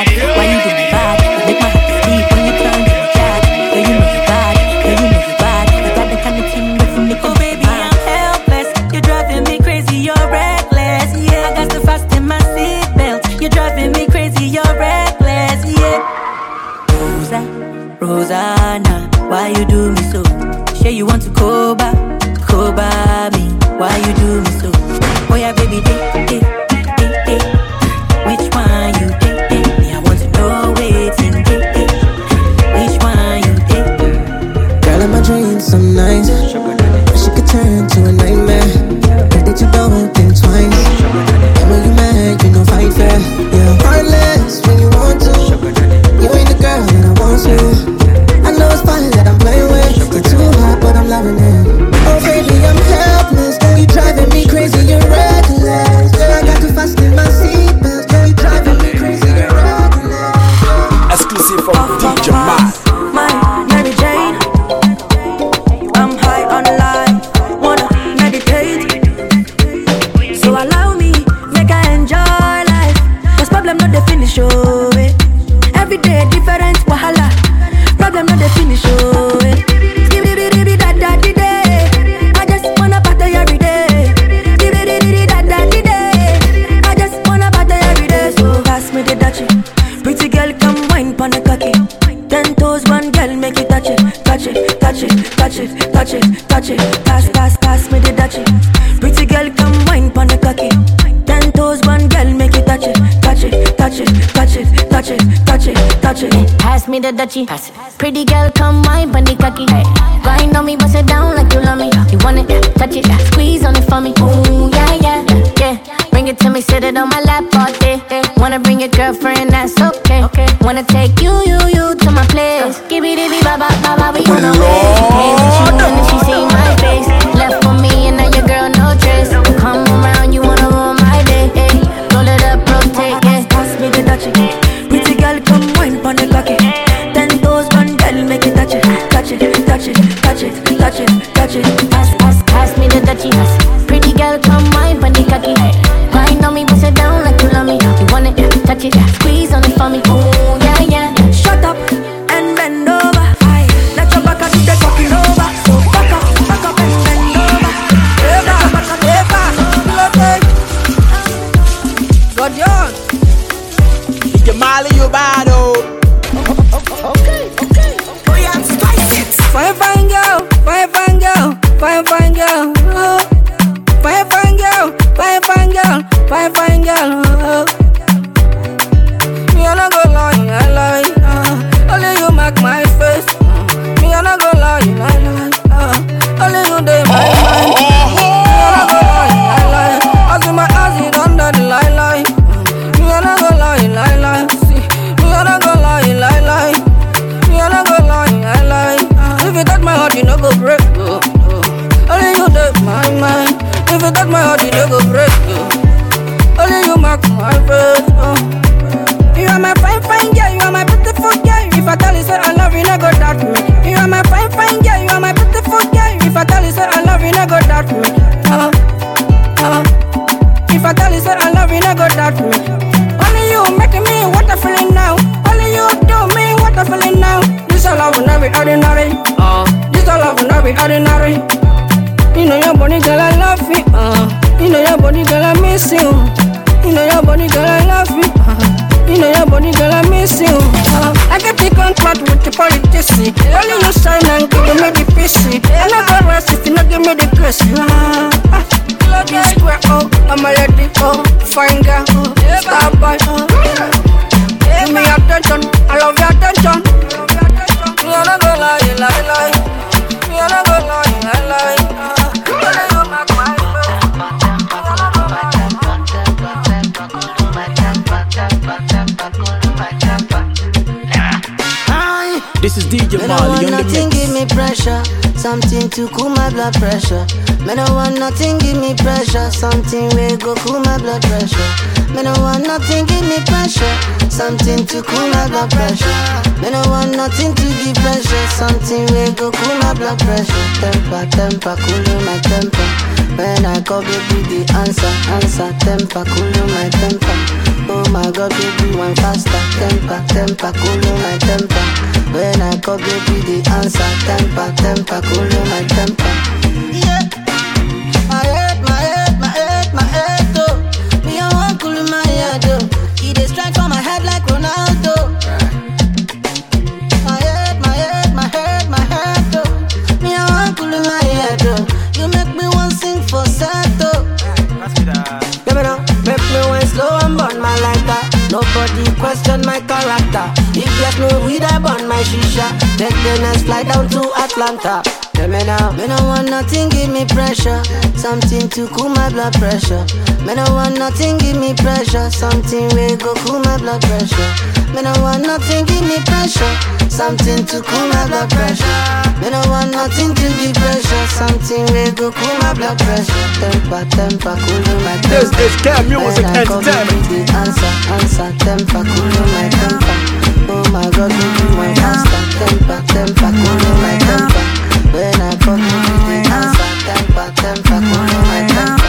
Why you do me bad? You make my heart sleep when you turn to the chat. Girl, you know you bad. Girl, you know you bad. You got the kind of thing that you make. Oh baby, I'm helpless. You're driving me crazy. You're reckless. Yeah, I got to fasten my seatbelt. You're driving me crazy. You're reckless. Yeah. Rosa, Rosanna, why you do me so? Say you want to go back, go by me. Why you do me so? Oh yeah, baby, day, day, day, day. Which one you day, day? Me, I want to know waiting, day, day. Which one you day? Girl, in my dreams, some nights she could turn to a nightmare. If that you don't think twice, and when you mad, you gon' fight fair. Yeah, heartless when you want to. You ain't the girl that I want to. I know it's fine that I'm playing with. You're too hot, but I'm loving it. Oh baby, I'm helpless. You driving me crazy, you're reckless. Girl, I got to fasten my seatbelt. Girl, you driving me crazy, you're reckless. Exclusive from D J Mal. My Mary Jane, I'm high on life, wanna meditate. So allow me, make I enjoy life. Cause problem not the finish, oh eh. Every day different wahala. Problem not the finish, oh eh. I just wanna party every day. I just wanna party every day. So pass me the dutchie. Pretty girl, come wine pon the cocky. Ten toes, one girl, make it touch it, touch it, touch it, touch it, touch it, touch it. Pass, pass, pass me the dutchie. Pretty girl, come wine pon the cocky. Ten toes, one girl, make it touch it, touch it, touch it, touch it, touch it, touch it, touch it. Pass me the dutchie. Pass it. Pretty girl, come wine pon the cocky. Grind on me, bust it down like you love me. You want it, touch it, squeeze on it for me. Ooh, yeah, yeah, yeah. Bring it to me, sit it on my lap all day. Wanna bring your girlfriend, that's okay. okay. Wanna take you, you, you to my place. Give me the ba ba ba ba, we on our way. Hey, when she went and she see my face. Left for me and now your girl no trace. Come around, you wanna ruin my day. Hey, roll it up, rotate, yeah. Pass me the dutchie. Pretty girl, come wine pon the cocky. Ten toes, one girl, make it touch it, touch it, touch it, touch it, touch it, touch it. Pass, pass, pass me the dutchie. Pretty girl, come wine pon the cocky. Grind on me, bust it down like you love me. You want it, touch it, squeeze on it for me. Ooh, yeah, yeah. Shut up and bend over. Let your back do the talking over. So back up, back up and bend over. Hey, back up, back up, hey, back up. God, young. D J Mali, you bad, oh. Okay, okay. Oh yeah, I'm spicy. Fine, fine girl, fine, fine girl, fine, fine girl. Oh. Fine, fine girl, fine, fine girl, fine, fine girl. Oh. Me I not go lie, I lie. Uh. Only you make my face. Uh. Me I not go lie, I lie. Uh. Only you dey my mind. Me I not go lie, I lie. I see my eyes it under the light, lie. Me I not go lie, I lie. See, me I not go lie, I lie. Me I not go lie, I lie. Uh. If you touch my heart, you no go break. Uh. Uh. Only you dey my mind. If you touch my heart, you no go break. Uh. Only you make my face. Uh. You are my fine, fine girl, you are my beautiful girl. If I tell you say I love you, no go doubt me. You are my fine, fine girl, you are my beautiful girl. If I tell you say I love you, no go doubt me. Uh, uh. If I tell you say I love you, no go doubt me. Only you making me what I'm feeling now. Only you do me what I'm feeling now. This all love will not be ordinary. Uh, this all love will not be ordinary. You know your body, girl, I love you. Uh, you know your body, girl, I miss you. You know your body, girl, I love you. Uh, You know your body, girl, I miss you. uh, I get the contract with the politics. Only you sign and give me the P C. I never rest if you not give me the grace. uh, uh, Love you square, oh, I'm a lady, oh, fine girl, oh, star boy, oh. Give me attention, I love your attention. Me I not go lie, lie, lie. Me I not go lie, lie, lie. uh, Only you make my This is D J Me no Mali want on the nothing, mix. give me pressure. Something to cool my blood pressure. Me no want nothing, give me pressure. Something will go cool my blood pressure. Me no want nothing, give me pressure. Something to cool my blood pressure. Me no want nothing to give pressure. Something will go cool my blood pressure. Temper, temper, cool my temper. When I call baby the answer, answer. Temper, cool my temper. Oh my God, baby, one faster. Temper, temper, cool my temper. When I call baby the answer. Temper, temper, cool my temper. Yeah. My head, my head, my head, my head, oh. Me I want cool my head, oh. He dey strike for my head like Ronaldo. My head, my head, my head, my head, oh. Me I want cool my head, oh. You make me want sing for set, oh. Let me know, make me want slow and burn my lighter. Nobody question my character. If there's no weed, I burn my shisha. Take the next flight down to Atlanta. Tell me now, me no want nothing, give me pressure. Something to cool my blood pressure. Me no want nothing, give me pressure. Something will go cool my blood pressure. Me no want nothing, give me pressure. Something to cool my blood pressure. Me no want nothing to give pressure. Something will go cool my blood pressure. Temper, temper, cool my temper. This is Cam Music When I come Entertainment. with the answer, answer, temper, cool my temper. Oh my God, baby, my faster. Temper, temper, cool my temper. When I come with the answer, temper, temper, cool my temper.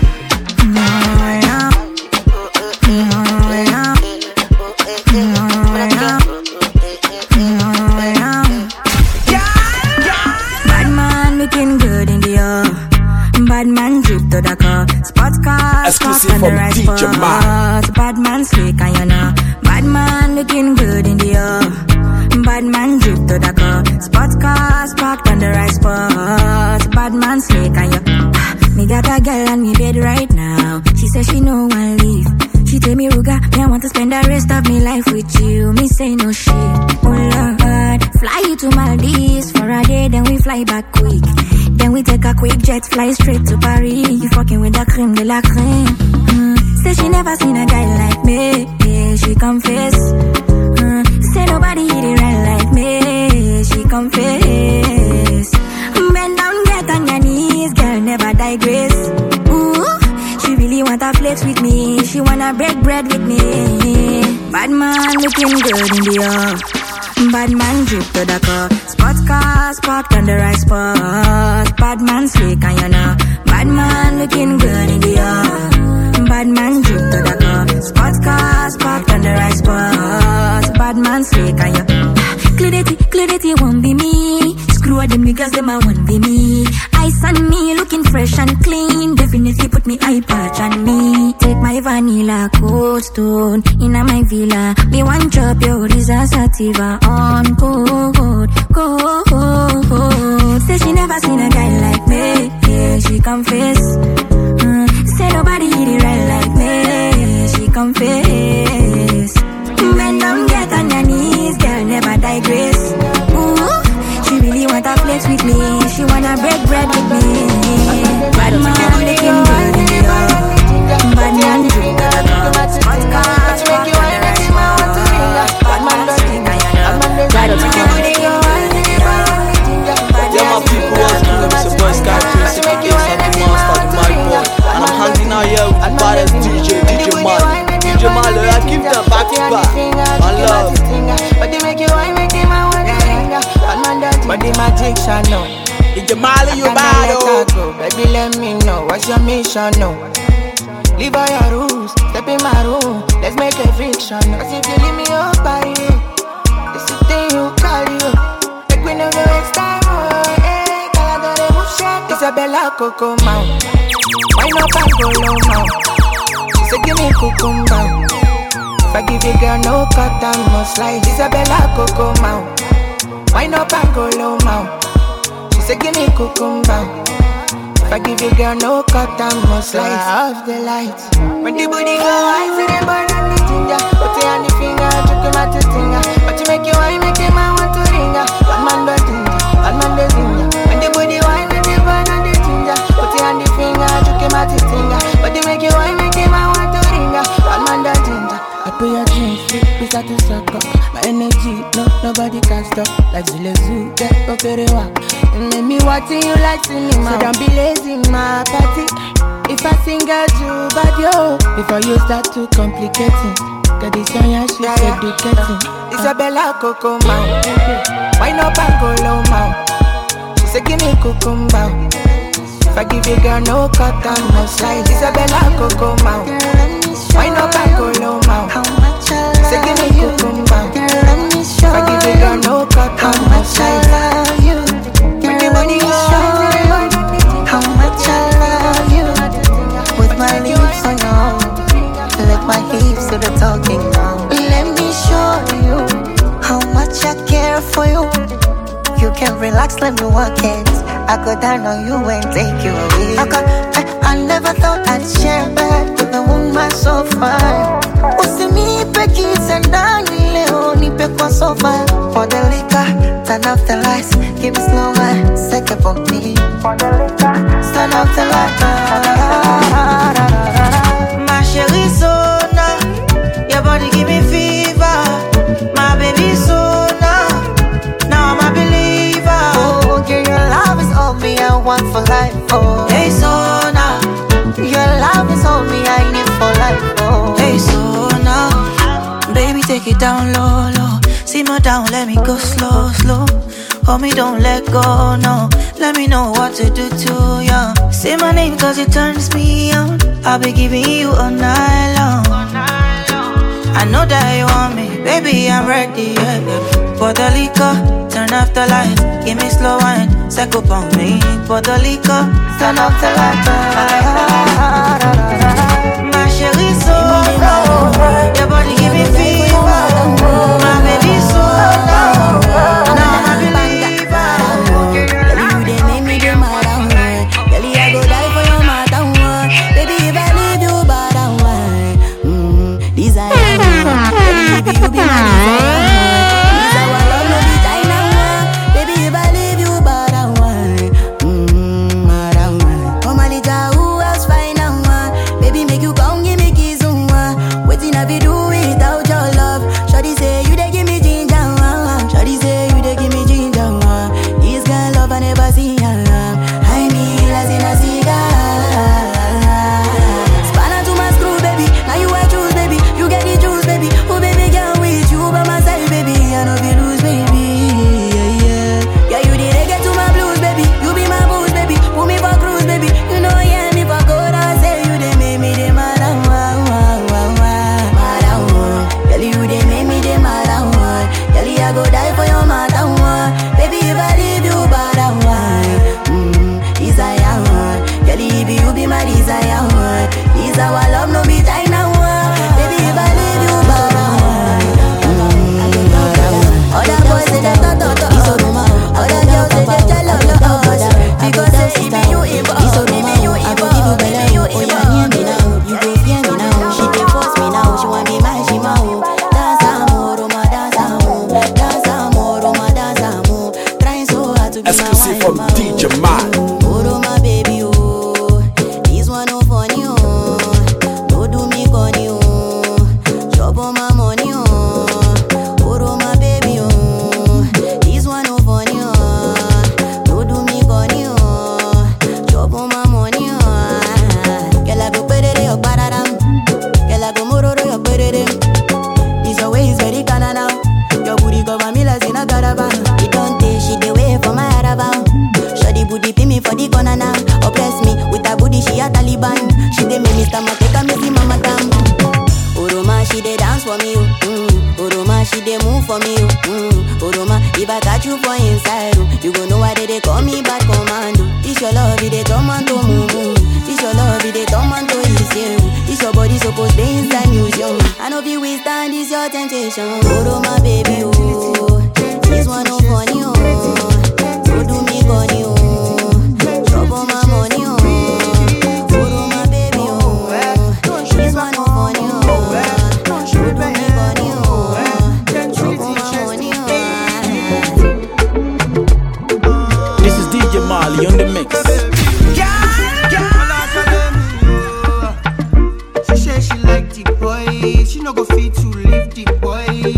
Bad man looking good in the air. Bad man drip to the car. Sports car, Exclusive on the from right D J Mal. spot. Bad man slick and you know. Bad man looking good in the air. Bad man drip to the car. Sports cars parked on the right spot. Bad man slick and you. Ah, me got a girl on me bed right now. She says she no one leave. She tell me, Ruga, me I want to spend the rest of me life with you. Me say no shit. Oh Lord, fly you to Maldives for a day, then we fly back quick. Then we take a quick jet, fly straight to Paris. You fucking with the creme de la creme. Mm. Say she never seen a guy like me. Yeah, she confess. Mm. Say nobody hit it right like me. She confess. Bend down, get on your knees, girl, never digress. Ooh, she really want to flex with me. She wanna break bread with me. Bad man looking good in the air. Bad man drip to the car. Sports cars parked on the right spot. Bad man slick and you know. Bad man looking good in the air. Bad man drip to the car. Sports cars parked on the right spot. Bad man slick and you. Clarity, clarity won't be me. Screw all them niggas, them I won't be me. Ice on me, looking fresh and clean. Definitely put me eye patch on me. Take my vanilla cold stone in my villa. Me one drop your Risa Sativa on cold, cold. Say she never seen a guy like me. Yeah, she confess. Mm, say nobody hit it right like me. She confess. Bend down, get on your knees, girl, never digress. Ooh, she really wanna flex with me. She wanna break bread with me. Bad man, looking good in the air. Bad man, drink the love. Hot cars, walk on the right spot. Bad man, sing and you know. Bad man, looking good in the air. Yeah, my people, what's good? It's your boy Sky Prince, A K A Sandy Monster, the mic boy. And I'm hanging out here with the baddest D J, D J Mali. D J Mali, I give them back to back. I love. But they make you wine, make him a one finger. But the magic shall know. D J Mali, you bad, oh. Baby, let me know what's your mission, no. Leave all your rules, step in my room. Let's make a fiction. Cause if you leave me up, I it's the thing you carry you. Make me never waste time, oh, eh. Caladore Musha, Isabella Coco Mount. Wine up and go low now. She said give me cucumber. If I give you girl no cut and no slice. Isabella Coco Mount. Wine up and go low now. She said give me cucumber. If I give you girl no cut and no slice. Off the lights. When the booty go high, see them burn on the ginger. Put it on the finger, choke him at the finger. But you make you high, make him I want to ringer. One man the ginger, one man the ginger. When the booty high, see them burn on the ginger. Put it on the finger, choke him at the finger. But you make you high, make him I want to ringer. One man the ginger. I put your jeans, fit, piece start to suck up. My energy, no, nobody can stop. Like Zule Zoo, get Operewa. Make me watching you like cinema. So don't be lazy in my party. If I sing girl, you bad yo. Before you start to complicate it, get this on your shit, educating. Isabella Coco Mau. Why not go low Mau? She said give me cucumber. If I give you girl no cut and no slice. Isabella Coco Mau. Why not go low Mau? She said give me cucumber. If I give you girl no cut and no slice. Bring the money show how much I love you. With my lips on your own, let my hips do the talking now. Let me show you how much I care for you. You can relax, let me work it. I go down on you and take you away. I, got, I, I never thought I'd share bed with a woman so fine. Usinipe kiss and danile, nipe kwa sofa. For the liquor, turn off the lights, keep it slow and second for me. For the liquor, turn off the lights. My chérie Sona, your body give me fever. My baby Sona, now I'm a believer. Oh, girl, your love is all me I want for life. Oh, hey Sona, your love is all me I need for life. Oh, hey Sona, baby take it down low, low. Simmer down, let me go slow, slow. Hold me, don't let go, no. Let me know what to do to you. Say my name cause it turns me on. I'll be giving you all night long. I know that you want me, baby, I'm ready, yeah, yeah. Pour the liquor, turn off the lights. Give me slow wine, set up on me. Pour the liquor, turn off the lights. My chérie, so low. Your body give me fever. My baby, so low. Now I'm a believer. Girl, you they make me do my down. Girl, I go die for your mother. Baby, if I leave you, but I want mm, desire. Baby, you be my desire. Desire, love, no be China. Baby, if I leave you, but I want mm, but I want. Oh, my little, who else find out? Baby, make you come, give me kiss. Waiting, I be do without your love. Shawty say you dey give me ginger. Shawty say you dey give me ginger. This girl love I never see her. I mean, as in a cigar. Spanner to my screw, baby. Now you I choose, baby. You get the juice, baby. Oh, baby, girl, with you by my side, baby. I know you lose, baby. Yeah, yeah. Yeah, you did get to my blues, baby. You be my booze, baby. Put me for cruise, baby. You know, yeah, me for good. I say you dey make me dey mad. I go die for your mother, baby, if I leave you, but I want mm, desire, girl, if you be my desire, this our love, no be China, baby, if I leave you, but I want mm, other boys say they talk, talk, talk, it's no more. Other girls say they tell love, love, us, because say if you involve, if you involve, baby, you involve, me now, you go fear me now, she dey force me now, she want me my she my own. Exclusive from D J Man. Oh, my baby, oh, this one no funny, oh. Don't do me corny, oh. Chop on my money, oh. Oh, my baby, oh, this one no funny, oh. Don't do me corny, oh. Chop on my money, oh. Girl, I go put it in your pararam. Girl, I go moro your put it in. This way is very kinda now. Your booty cover me like in a caravan. It don't take shit away from my caravan. Shoddy booty pin me for the corner now. Oppress me with her booty, she a Taliban. She dey make me stomach take a messy mama tam. Oroma, she dey dance for me, mm. Oroma, she dey move for me, mm. Oroma, if I catch you for inside, you gon' know why they dey call me bad commando. This your love, it dey turn man to mumu. This your love, it dey turn man to easy. This your body supposed to be inside museum. I know if you withstand this your temptation. Oroma, baby, oh, this one no funny, oh. So do me funny, oh. Drop on my money, oh. Oroma, baby, oh, this one no funny, oh. So do me funny, oh. Drop on my money, oh. This is D J Mali on the mix. She say she like the boy, she no go fit to leave the boy.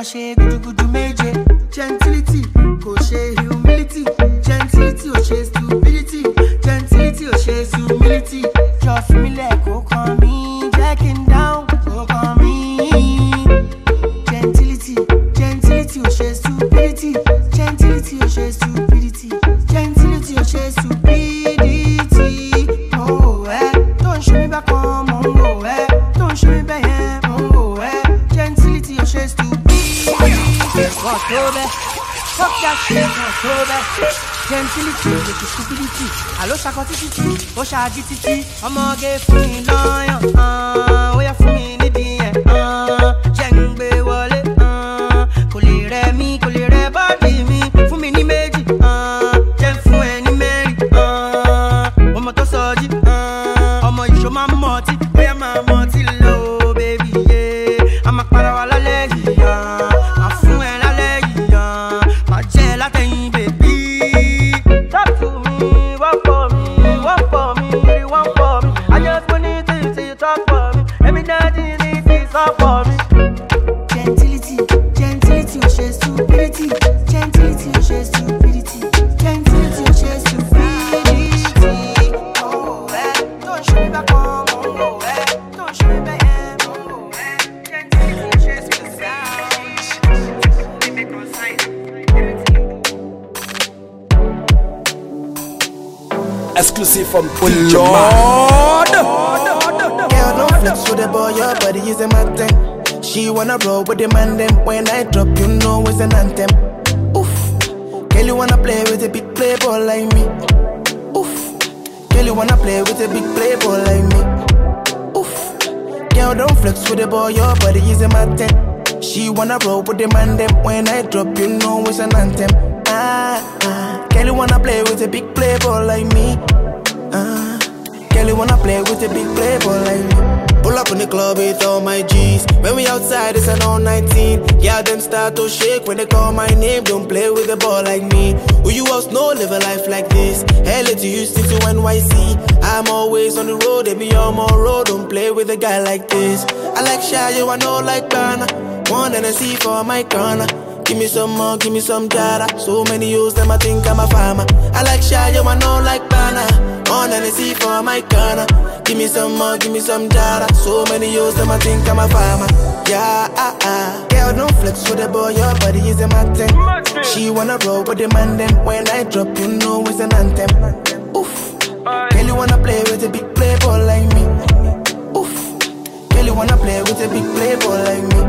ṣe gudugudu méje. Gentility, kò ṣe humility. Gentility, ò ṣe stupidity. Gentility, ò ṣe humility. Jọ fún mi lẹ́kọ̀ọ́ kan mi, jẹ́ kí n dáhùn kó kan mi. Gentility, gentility, ò ṣe stupidity. Gentility, ò ṣe stupidity. Gentility, ò ṣe stupidity. Oh, eh, don't show me back on, oh, eh, don't show me back, oh, eh. Gentility, ò ṣe stupidity. What's over? Fuck that shit, what's over? Gentility, with stupidity. Allo ṣakọtí títí, ó ṣáájú títí. Ọmọge fún mi lọ́yàn, ó yẹ fún mi nídìí ẹ̀. Jẹ́ ń gbé wọlé, kò lè rẹ̀ mí, kò lè rẹ̀ bọ́dì mi. Fún mi ní méjì, jẹ́ ń fún ẹ ní mẹ́rin. Ọmọ tó sọjí, ọmọ ìṣó máa ń mọtí, bóyá máa mọtí lọ, bébí yé. A máa para wa lálẹ́ yìí, máa fún ẹ lálẹ́ yìí, máa jẹ́ ẹ látẹ̀yìn bèbí. Talk to me, walk for me, walk for me, really walk for me. I just want you to see you talk for me. Every night you need to talk for me. Gentility, gentility, ò ṣe stupidity. Gentility, ò ṣe stupidity. Gentility, ò ṣe stupidity. Oh, eh, don't show me back on, oh, eh, don't show me back, eh, oh, eh. Gentility, ò ṣe stupidity. Exclusive from Oh Lord. Girl, don't flex with the boy, your body is a thing. She wanna roll with the man them. When I drop, you know it's an anthem. Oof. Girl, you wanna play with a big playboy like me. Oof. Girl, you wanna play with a big playboy like me. Oof. Girl, don't flex with the boy, your body is a thing. She wanna roll with the man them. When I drop, you know it's an anthem. Ah, ah. Girl, you wanna play with a big playboy like me. Ah, girl, you wanna play with a big playboy like me. Pull up in the club with all my G's. When we outside, it's an all nineteen. Yeah, them start to shake when they call my name. Don't play with a ball like me. Who you else know live a life like this? L A to Houston to N Y C. I'm always on the road, they be on my road. Don't play with a guy like this. I like Shy, you I know like Ghana. One and I see for my corner. Give me some more, give me some data. So many use them, I think I'm a farmer. I like Shy, you I know like Bana. On and I see for my corner. Give me some more, give me some data. So many use them, I think I'm a farmer. Yeah, ah, ah. Girl, don't flex with the boy, your body is a thing. She wanna roll with the man then. When I drop, you know it's an anthem. Oof. Girl, you wanna play with a big playboy like me. Oof. Girl, you wanna play with a big playboy like me.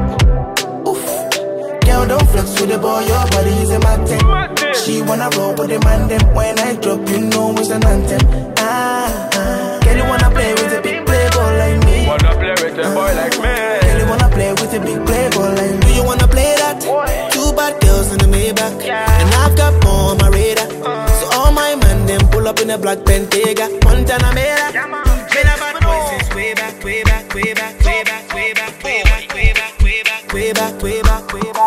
Girl, don't flex with the boy, your body is a thing. She wanna roll with the man then. When I drop, you know it's an anthem. Ah, ah. Girl, you wanna play with a big playboy like me. Wanna play with a boy like me. Girl, you wanna play with a big playboy like me. Do you wanna play that? Two bad girls in the Maybach, and I've got more on my radar. So all my men them pull up in a black Bentayga, Montana Mera. Been a bad boy since way back, way back, way back, way back, way back, way back, way back, way back, way back, way back, way back.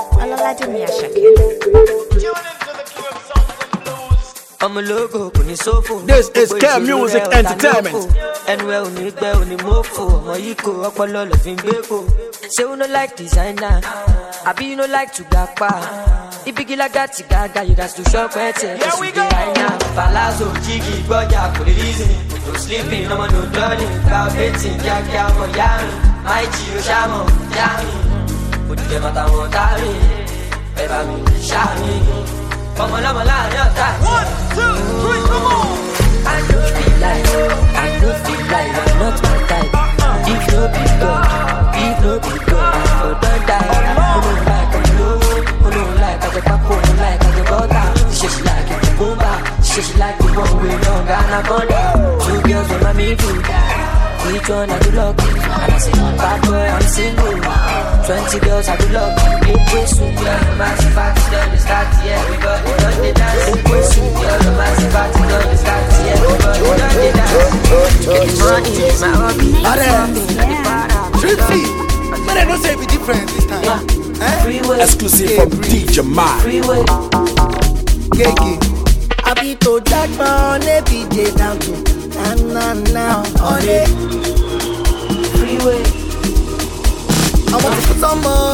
I'm a logo, when you so full. This is Care Music Entertainment. And well, need bell, need mofo. My eco, up a lot of beko. Say, you no like designer. I be, you no like to gapa. The big like that, gaga, you got to shop at it. Here we go. Right now, Palazzo, Jiggy, Boya, for the reason. No sleeping, no man, no learning. Cow betting, Yaka, for Yami. My Gio Shamo, Yami. Put them at our time. Baby, me, Shami. Come on, I'm a line, one, two, three, come on. I don't feel like, I don't feel like I'm not my type. If no be God, if no be God, I for don't die. Who don't like I low, who don't like I the pop, who don't like I the butter. She just like it, the bomba. She just like the one way long, anaconda. Two girls on my middle. Which one I do lucky? And I say, bad boy, I'm single. Twenty girls I do lucky. Eight ways to girl, the massive party done the start, yeah, we got it done the dance. Eight ways to girl, the massive party done the start, yeah, we got it done the dance. Getting money is my hobby. Tripsy, but I don't say it be different this time. Eh? Exclusive from D J Mal. Freeway. Gege. I be to that man, every day down to. And now, now, on it. Freeway. I want to put some money in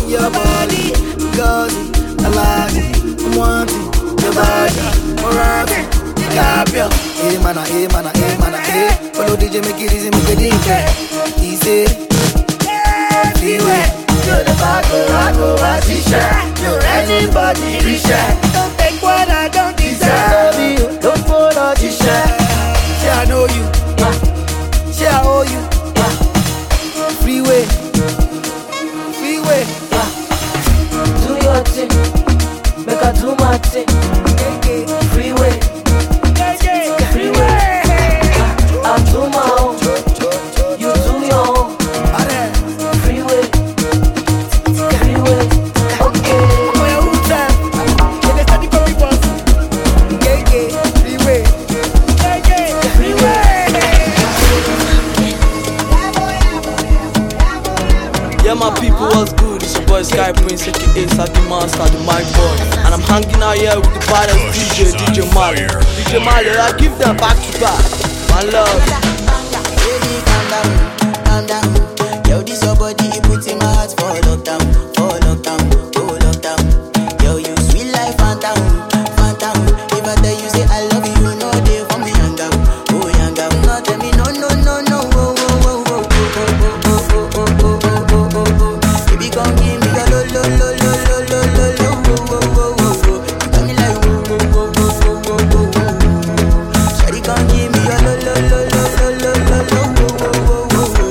wanting your body, Gozi, Alaji, I'm wanting your body, Morati, Capio. Hey mana, hey mana, hey mana, hey. Follow D J, make it easy, make it easy. Easy, freeway. You're the Paco, Paco, Asisha. You're anybody, Risha. Don't take what I don't deserve. Don't follow Tisha. Say I know you, say I owe you. Freeway, freeway. Do your thing, make I do my thing. Freeway, freeway. I do my own, you do your own. Freeway, freeway. Okay. Yeah, my people, what's good? It's your boy Sky Prince, aka Saki Master, the mic boy. And I'm hanging out here with the baddest D J, D J Mali. D J Mali, I give them back to back. My love. Baby, calm down, calm down. Yo, this your body, you put in my heart for lockdown, for lockdown, for lockdown. Yo, you sweet life, phantom, phantom. If I tell you say I love you, you know they for me young girl, oh young girl. No tell me no, no, no, no, oh, oh, oh, oh, oh, oh, oh, oh, oh, oh, oh, oh, oh. Baby, come give me your lo, lo, lo, lo, lo, lo, lo, lo, oh, oh, oh, oh, oh. You got me like oh, oh, oh, oh, oh, oh, oh, oh. Shawty, come give me your lo, lo, lo, lo, lo, lo, lo, lo, oh, oh, oh, oh, oh.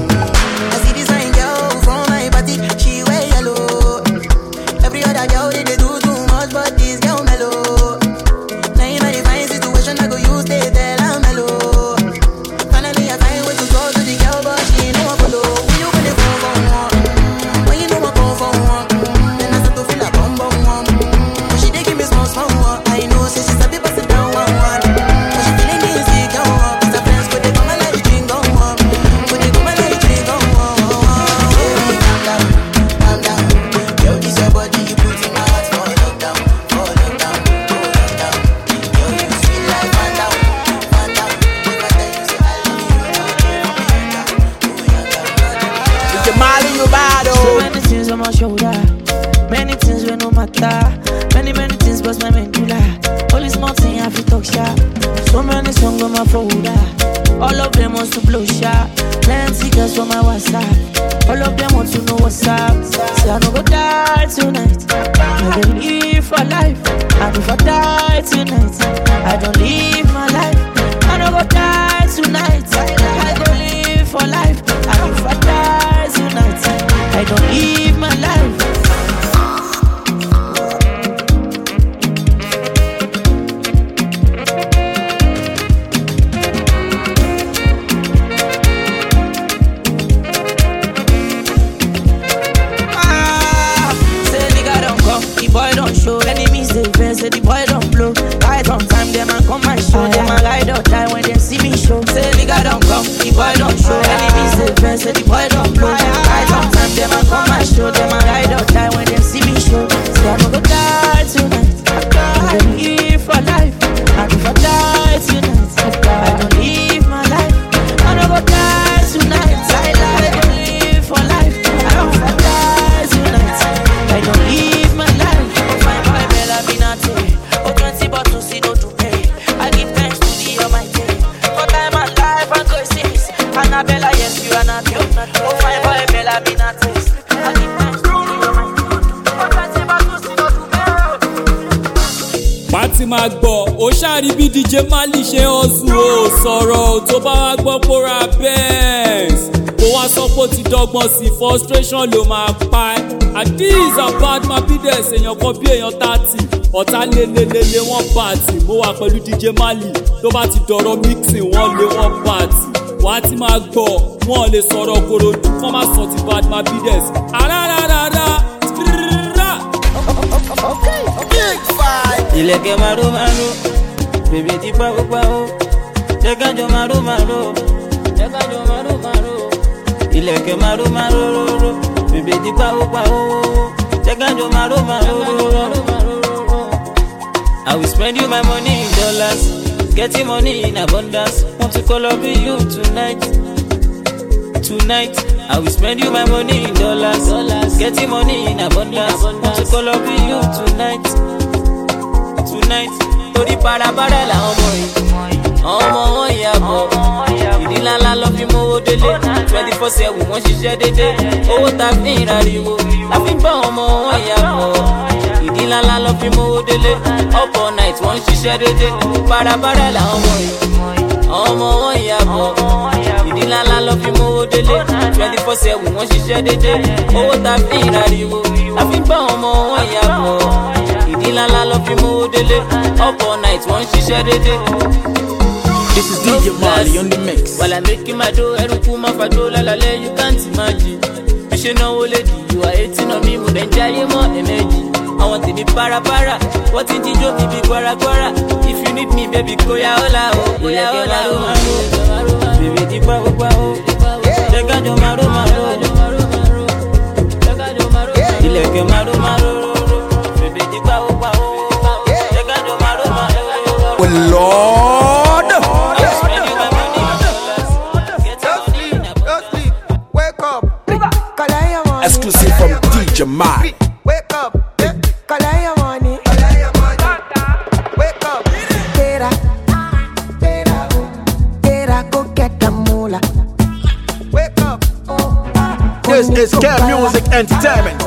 I see this fine girl from my party, she wear yellow. Every other girl they, they do too much, but this girl mellow. Now in my fine situation, I go use they tell I'm mellow. Finally I find way to talk to the girl, but she ain't no one follow. When you gonna phone for one? When you know I phone for one? Then I start to feel like bum bum one. But she dey give me small small one. I know say she's a bit pass it down one one. But she feeling insecure one. Cause her friends go they come and let the drink go on. Go they come and let the drink go on. Baby, calm down, calm down. Yo, this your body, you put in my heart for lockdown, for lockdown, for lockdown. Yo, you sweet like phantom, phantom. If I tell you say I love you, you know they for me young girl, oh young girl. D J Mali, you bad, So oh. many things on my shoulder, many things will no matter. Many, many things bust my medulla. Only small thing I feel talk sharp. So many songs on my folder. All of them want to blow sharp. Plenty girls for my WhatsApp. All of them want to know what's up. Say I no go die tonight. I don't live for life. And if I die tonight, I don't live my life. I no go die tonight. I go live for life. And if I die tonight, I don't live my life. Ah, say nigga don't come, the boy don't show. Enemies they vex, say the boy don't blow. Right on time, them a come and show. Them a ride or die when they see me show. Say nigga don't come, the boy don't show. Enemies they vex, say the boy don't blow. Right on time, them a come and show. Them a ride or die when they see me show. Say I no go die tonight. I don't live for life. And if I die tonight, I don't live my life. I no go die tonight. I don't live for life. I don't if I die tonight. I don't live my life. Fine boy, Bella Binati. Oh, twenty bottles, see no to pay. I give thanks to the Almighty for time and life and graces. Annabella, yes, you are not you. Oh, fine boy, Bella Binati. I give thanks to the Almighty for twenty bottles, see no to pay. Pàtí máa gbọ́, ó ṣàrí bí D J Mali ṣe ọ̀sùn ó sọ̀rọ̀ tó bá wá gbọ́ kóra Benz. Kó wá sọ pé ó ti dọ́gbọ́n sí frustration ló máa pa ẹ́. Àdìs about my business èèyàn kan bí èèyàn thirty. Ọ̀tá lélelele wọ́n pàtì. Mo wà pẹ̀lú D J Mali tó bá ti dọ̀rọ̀ mixing wọ́n lé wọ́n pàtì. Wà á ti máa gbọ́, wọ́n lè sọ̀rọ̀ korodu kọ́ máa sọ ti bad my business. Àràràràrà. Ilẹ̀kẹ̀ maro maro, bèbè ti pàwó pàwó. Jẹ́ ká jọ maro maro, jẹ́ ká jọ maro maro. Ilẹ̀kẹ̀ maro maro roro, bèbè ti pàwó pàwó. Jẹ́ ká jọ maro maro. I will spend you my money in dollars, getting money in abundance. Want to call up with you tonight, tonight. I will spend you my money in dollars, dollars. Getting money in abundance. To call up with you tonight. Tonight. To the para para la ọmọ yìí. Ọmọ wọn yà bọ̀. Ìdílé ńlá lọ fi mówó délé. twenty four seven wọ́n ṣiṣẹ́ dédé. Owó ta fi ń rariwo. La fi ń bá ọmọ wọn yà bọ̀. Ìdílé ńlá lọ fi mówó délé. Up all night wọ́n ń ṣiṣẹ́ dédé. Para para la ọmọ yìí. Ọmọ wọn yà bọ̀. Ìdílé ńlá lọ fi mówó délé. twenty four seven wọ́n ṣiṣẹ́ dédé. Owó ta fi ń rariwo. La fi ń bá ọmọ wọn yà bọ̀. Ìdílé ńlá lọ fi mówó délé. Up all night wọ́n ń ṣiṣẹ́ dédé. This is D J Mali on the mix. While I'm making my dough, eruku ma fado la la le, you can't imagine. You should know lady, you are hating on me, but then jay more energy. I want to be para para. What in the job, be guara guara. If you need me, baby, go ya hola oh, go ya hola oh. Baby, di pa pa oh. Lega jo maro maro, ileke maro maro. Baby, di pa pa oh. Lega jo maro maro. Oh Lord. Exclusive from D J Mali. Wake up, collect your money. Wake up, Tera, Tera, Tera, go get the moolah. Wake up, this is K Music Entertainment.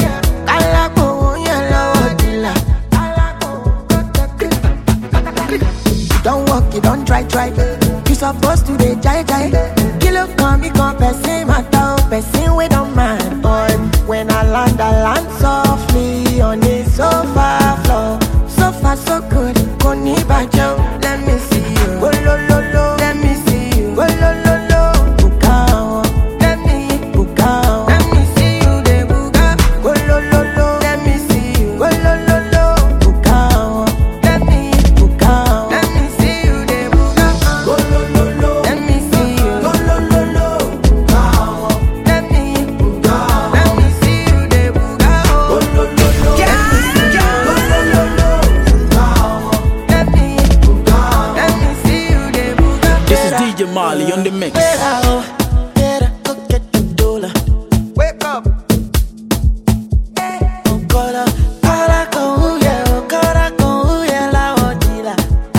Don't walk, you don't try, try. You supposed to be jai jai. Kilo come, me come, person matter, person we don't mind. When I land, I land softly on the sofa floor. So far, so good. Koni bajo, let me see you. Oh, lo, lo, lo. Let me see you. Oh, lo, lo, lo. Bukao. Let me bukao. Let me see you, de buga. Oh, lo, lo, lo. Let me see you. Oh, lo, lo, lo. Bukao. Let me bukao. Let me see you, de buga. Oh, lo, lo, lo. Let me see you. Oh, lo, lo, lo. Bukao. Let me bukao. Let me see you, de buga. Oh, lo, lo, lo. Yeah, yeah. Oh, lo, lo, lo. Bukao. Let me bukao. Let me see you, de buga. This is D J Mali on the mix. Wake up. Okora, para con huye, okora con huye la odila.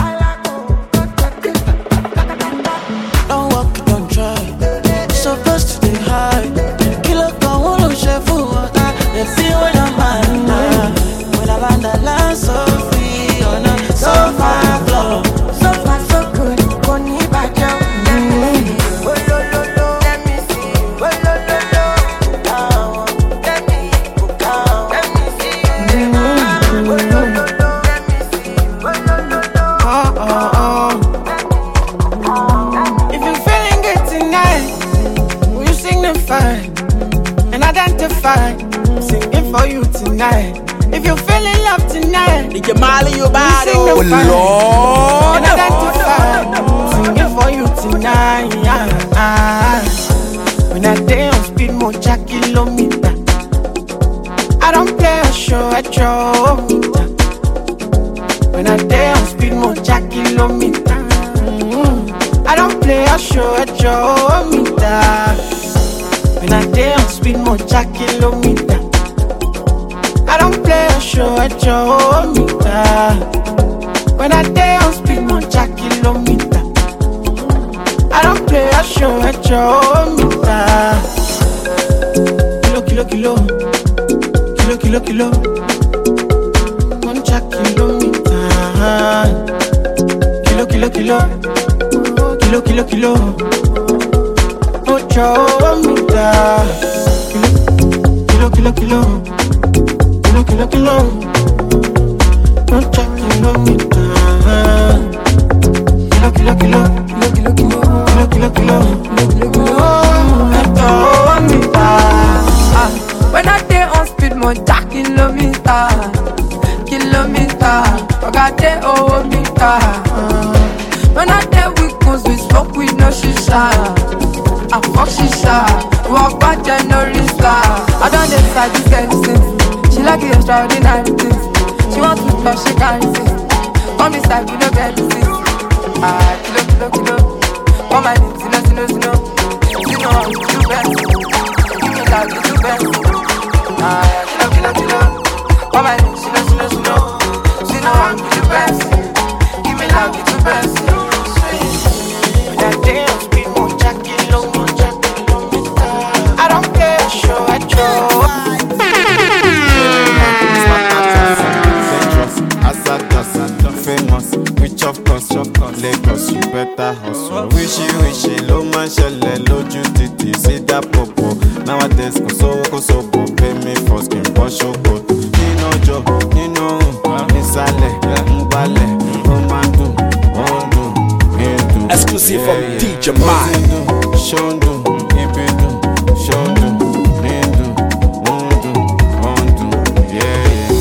Don't walk, don't try. Supposed to be high. Kilo con uno chef water. They feel when I'm mad. When I land, I land so free on a sofa floor. So far, so good. Koni bajo. Let me see. Oh, lo, lo, lo. Let me see. Oh, lo, lo, lo. Bukao. Let me bukao. Let me see. Oh, lo, lo, lo. Let me see. Oh, lo, lo, lo. Oh, oh, oh. If you're feeling good tonight, will you signify and identify? I'm singing for you tonight. If you're feeling love tonight, D J Mali, you bad. Oh signify and Lord. identify. I'm singing for you tonight. When I day on speed, mocha kilometer. I don't play a show at your meter. When I day on speed, mocha kilometer. Mm. I don't play a show at your meter. When I day on speed, mocha kilometer. I don't play a show at your meter. When I day on speed, mocha kilometer. I don't play a show at your meter. Kilo, kilo, kilo. Kilo, kilo, kilo. Mocha kilometer. Kilo, kilo, kilo. Kilo, kilo, kilo. Mocha meter. Kilo, kilo, kilo. Kilo, kilo, kilo. Mocha kilometer. Kilo, kilo, kilo. Kilo, kilo, kilo. Kilo, kilo, kilo. Mocha meter. When I day on speed, more jack kilometer, kilometer. I got day over meter. When I day with guns, we smoke with no shisha. I fuck shisha, walk back January star. I don't decide this kind of things. She like it extraordinary things. She wants to touch, she can't resist. Come this time, we don't get resist. Ah, kilo, kilo, kilo. Come on, you know, you know, you know. You know how to do best. Give me love, you do best. Oh my, slow, slow, slow. See no one be the best. Give me love, be the best. That dance, people, Jackie, low, Jackie, low, I don't care, show I show. Famous, which of course, Lagos, you better hustle. Wishy, wishy, low man, shelle, low duty, see that popo. Nowadays, koso, koso, pay me for skin, for show coat. Nino job, Nino, Nisale, Mbale, Romandu, Ondu, Hindu. Exclusive from D J Mali. Shondu, Ibidu, Shondu, Hindu, Ondu, Ondu, yeah, yeah.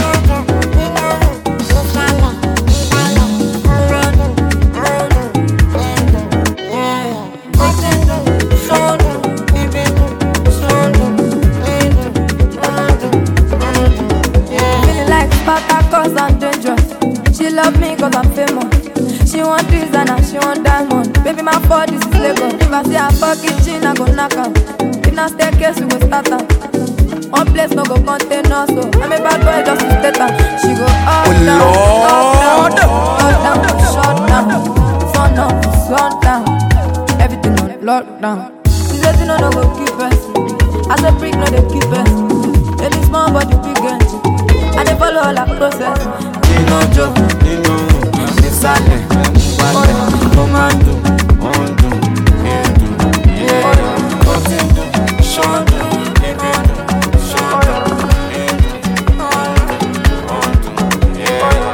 Cause I'm dangerous. She love me cause I'm famous. She want this and now she want diamond. Baby, my body is Lagos. If I see her fucking chin, I go knock out. If not staircase, we go start out. One place no go contain us, so I'm a bad boy just to stay down. She go up, oh, down, up, down, up, down, shut down. Sun up, sun down. Everything on lockdown. She said you know no go keep us. As a freak, no they keep us. Baby, small body, big engine. I dey follow all the process. Nino Joe, Nino, Nisale, Mbale, Romandu, Ondu, Hindu, yeah, Otindu, Shondu, Ibidu, Shondu, Hindu, Ondu, yeah.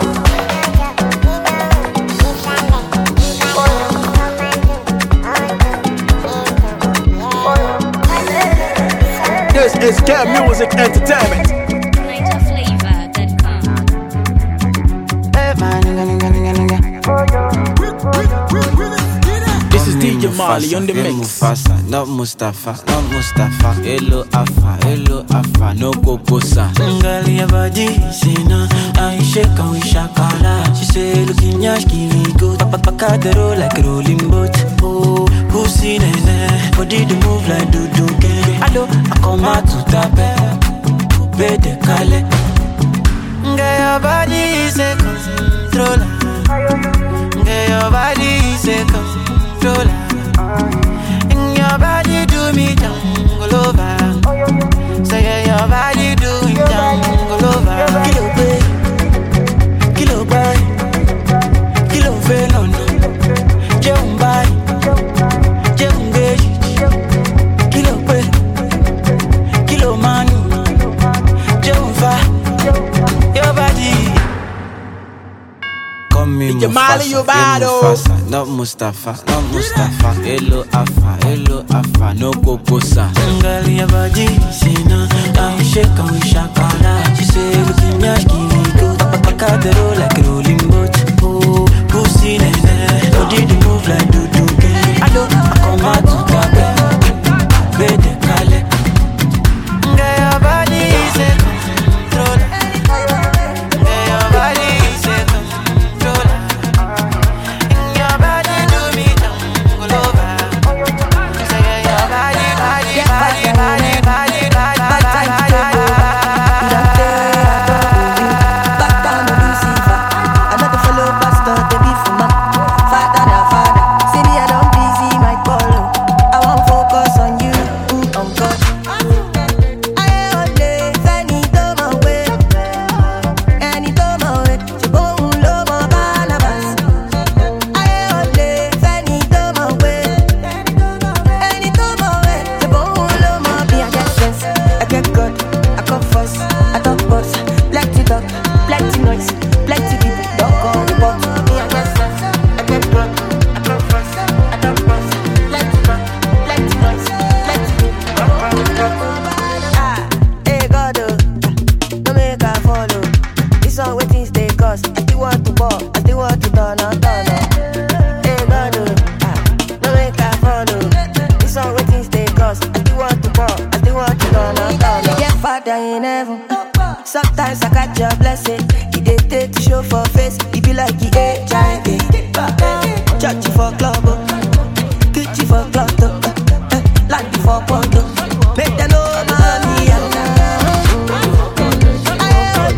This is Get Music Entertainment. This is D J Mali on the mix. Mufasa, not Mustafa, not Mustafa. Hello Alpha, hello Alpha, no Kokosa. Girl, your body, say no, I shake and we shakala. She say, looking yash, give me good. Papa paka the roll like a rolling boat. Oh, pussy nene, body to move like do do gang. Hello, I come out to tape, be de kale. Girl, your body is a controller. Girl, your body is a controller. And your body do me jungle over. Say yeah, your body do me jungle over. Kilo bay, kilo bay, kilo venom. Jump by, jump gay. Kilo bay, kilo man. Jump far, your body. Me Mufasa, not Mustafa, not Mustafa. Hello Alpha, hello Alpha, no Kokosa. Girl, your body, say no, I shake and we shakala. She say, looking yash, give me good. Papa cut the roll like a rolling boat. Oh, pussy nene, body to move like do do gang. I don't come out to tape, be de kale. Girl, your body is a controller. Girl, your body is a controller. Sometimes I catch your blessing. He dey take to show for face. He be like he H I V. Churchy for club, kitchen for club, land for photo. Make them know money.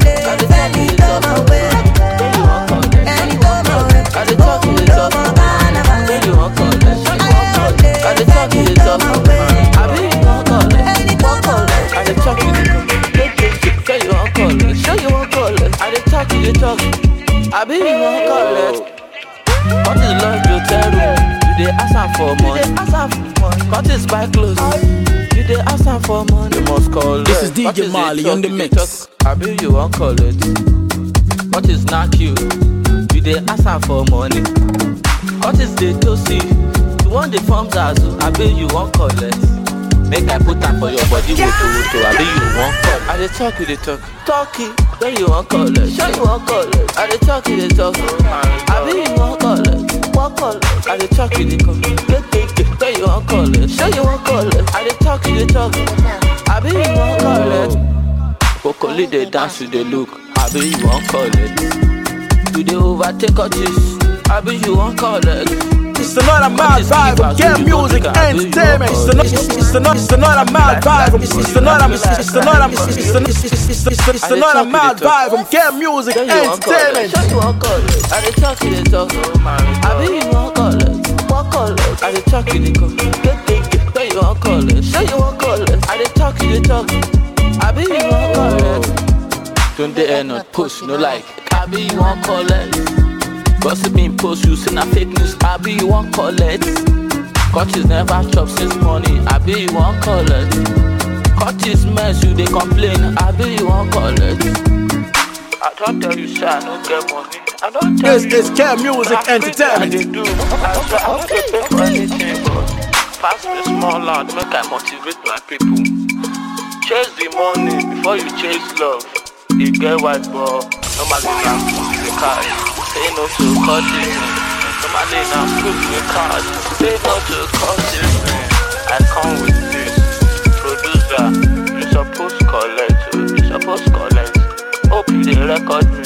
I be you won't collect. What is love you tell room? You dey ask am for money. You dey ask am for money. What is buy clothes? You dey ask am for money. You must call. This is D J Mali on the mix. I be you won't call it. What is knock you? You dey ask am for money. What is the toasty? You want the forms as I be you won't call it. Make I put am for your body, woto woto. I be you won't call. I dey talk, you dey talk. Talkie, when you won't call it. Sure you won't call it. I dey talk, you dey talk. I be you won't call it. Won't call it. I dey talk, you dey call. Get get get. When you won't call it. Sure you won't call it. I dey talk, you dey talk. I be you won't call it. Vocally they dance, you dey look. I be you won't call it. You dey overtake all this. I be you won't call it. It's another mad vibe of game music entertainment. It's another, it's another, it's another mad vibe. It's another, it's another, it's another, it's another mad vibe of game music entertainment. Sure you won't call it. I dey talk, you dey talk. I be you won't call it. Won't call it. I dey talk, you dey call. Get get get. Sure you won't call it. Sure you won't call it. I dey talk, you dey talk. I be you won't call it. Don't they end not push, no like. I be you won't call it. Gossip in post, you see na fake news. I be you won't call it. Coaches never chop since morning. I be you won't call it. Coaches mess, you they complain. I be you won't call it. I don't tell you, sir, I don't get money. I don't tell this you. This is Care Music Entertainment. I do. I swear I don't pay for anything, but pass the small out, make I motivate my people. Chase the money before you chase love. You get white ball, normally now the card. Say no to cutting. Normally now scoop the card. Say no to cutting. I come with this. Producer, you supposed to collect. You supposed to collect. Hope you dey record me.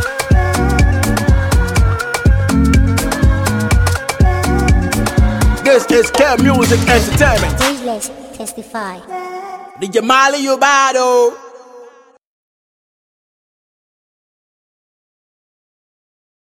This is Care Music Entertainment. Let's testify. D J Mali, you bad oh.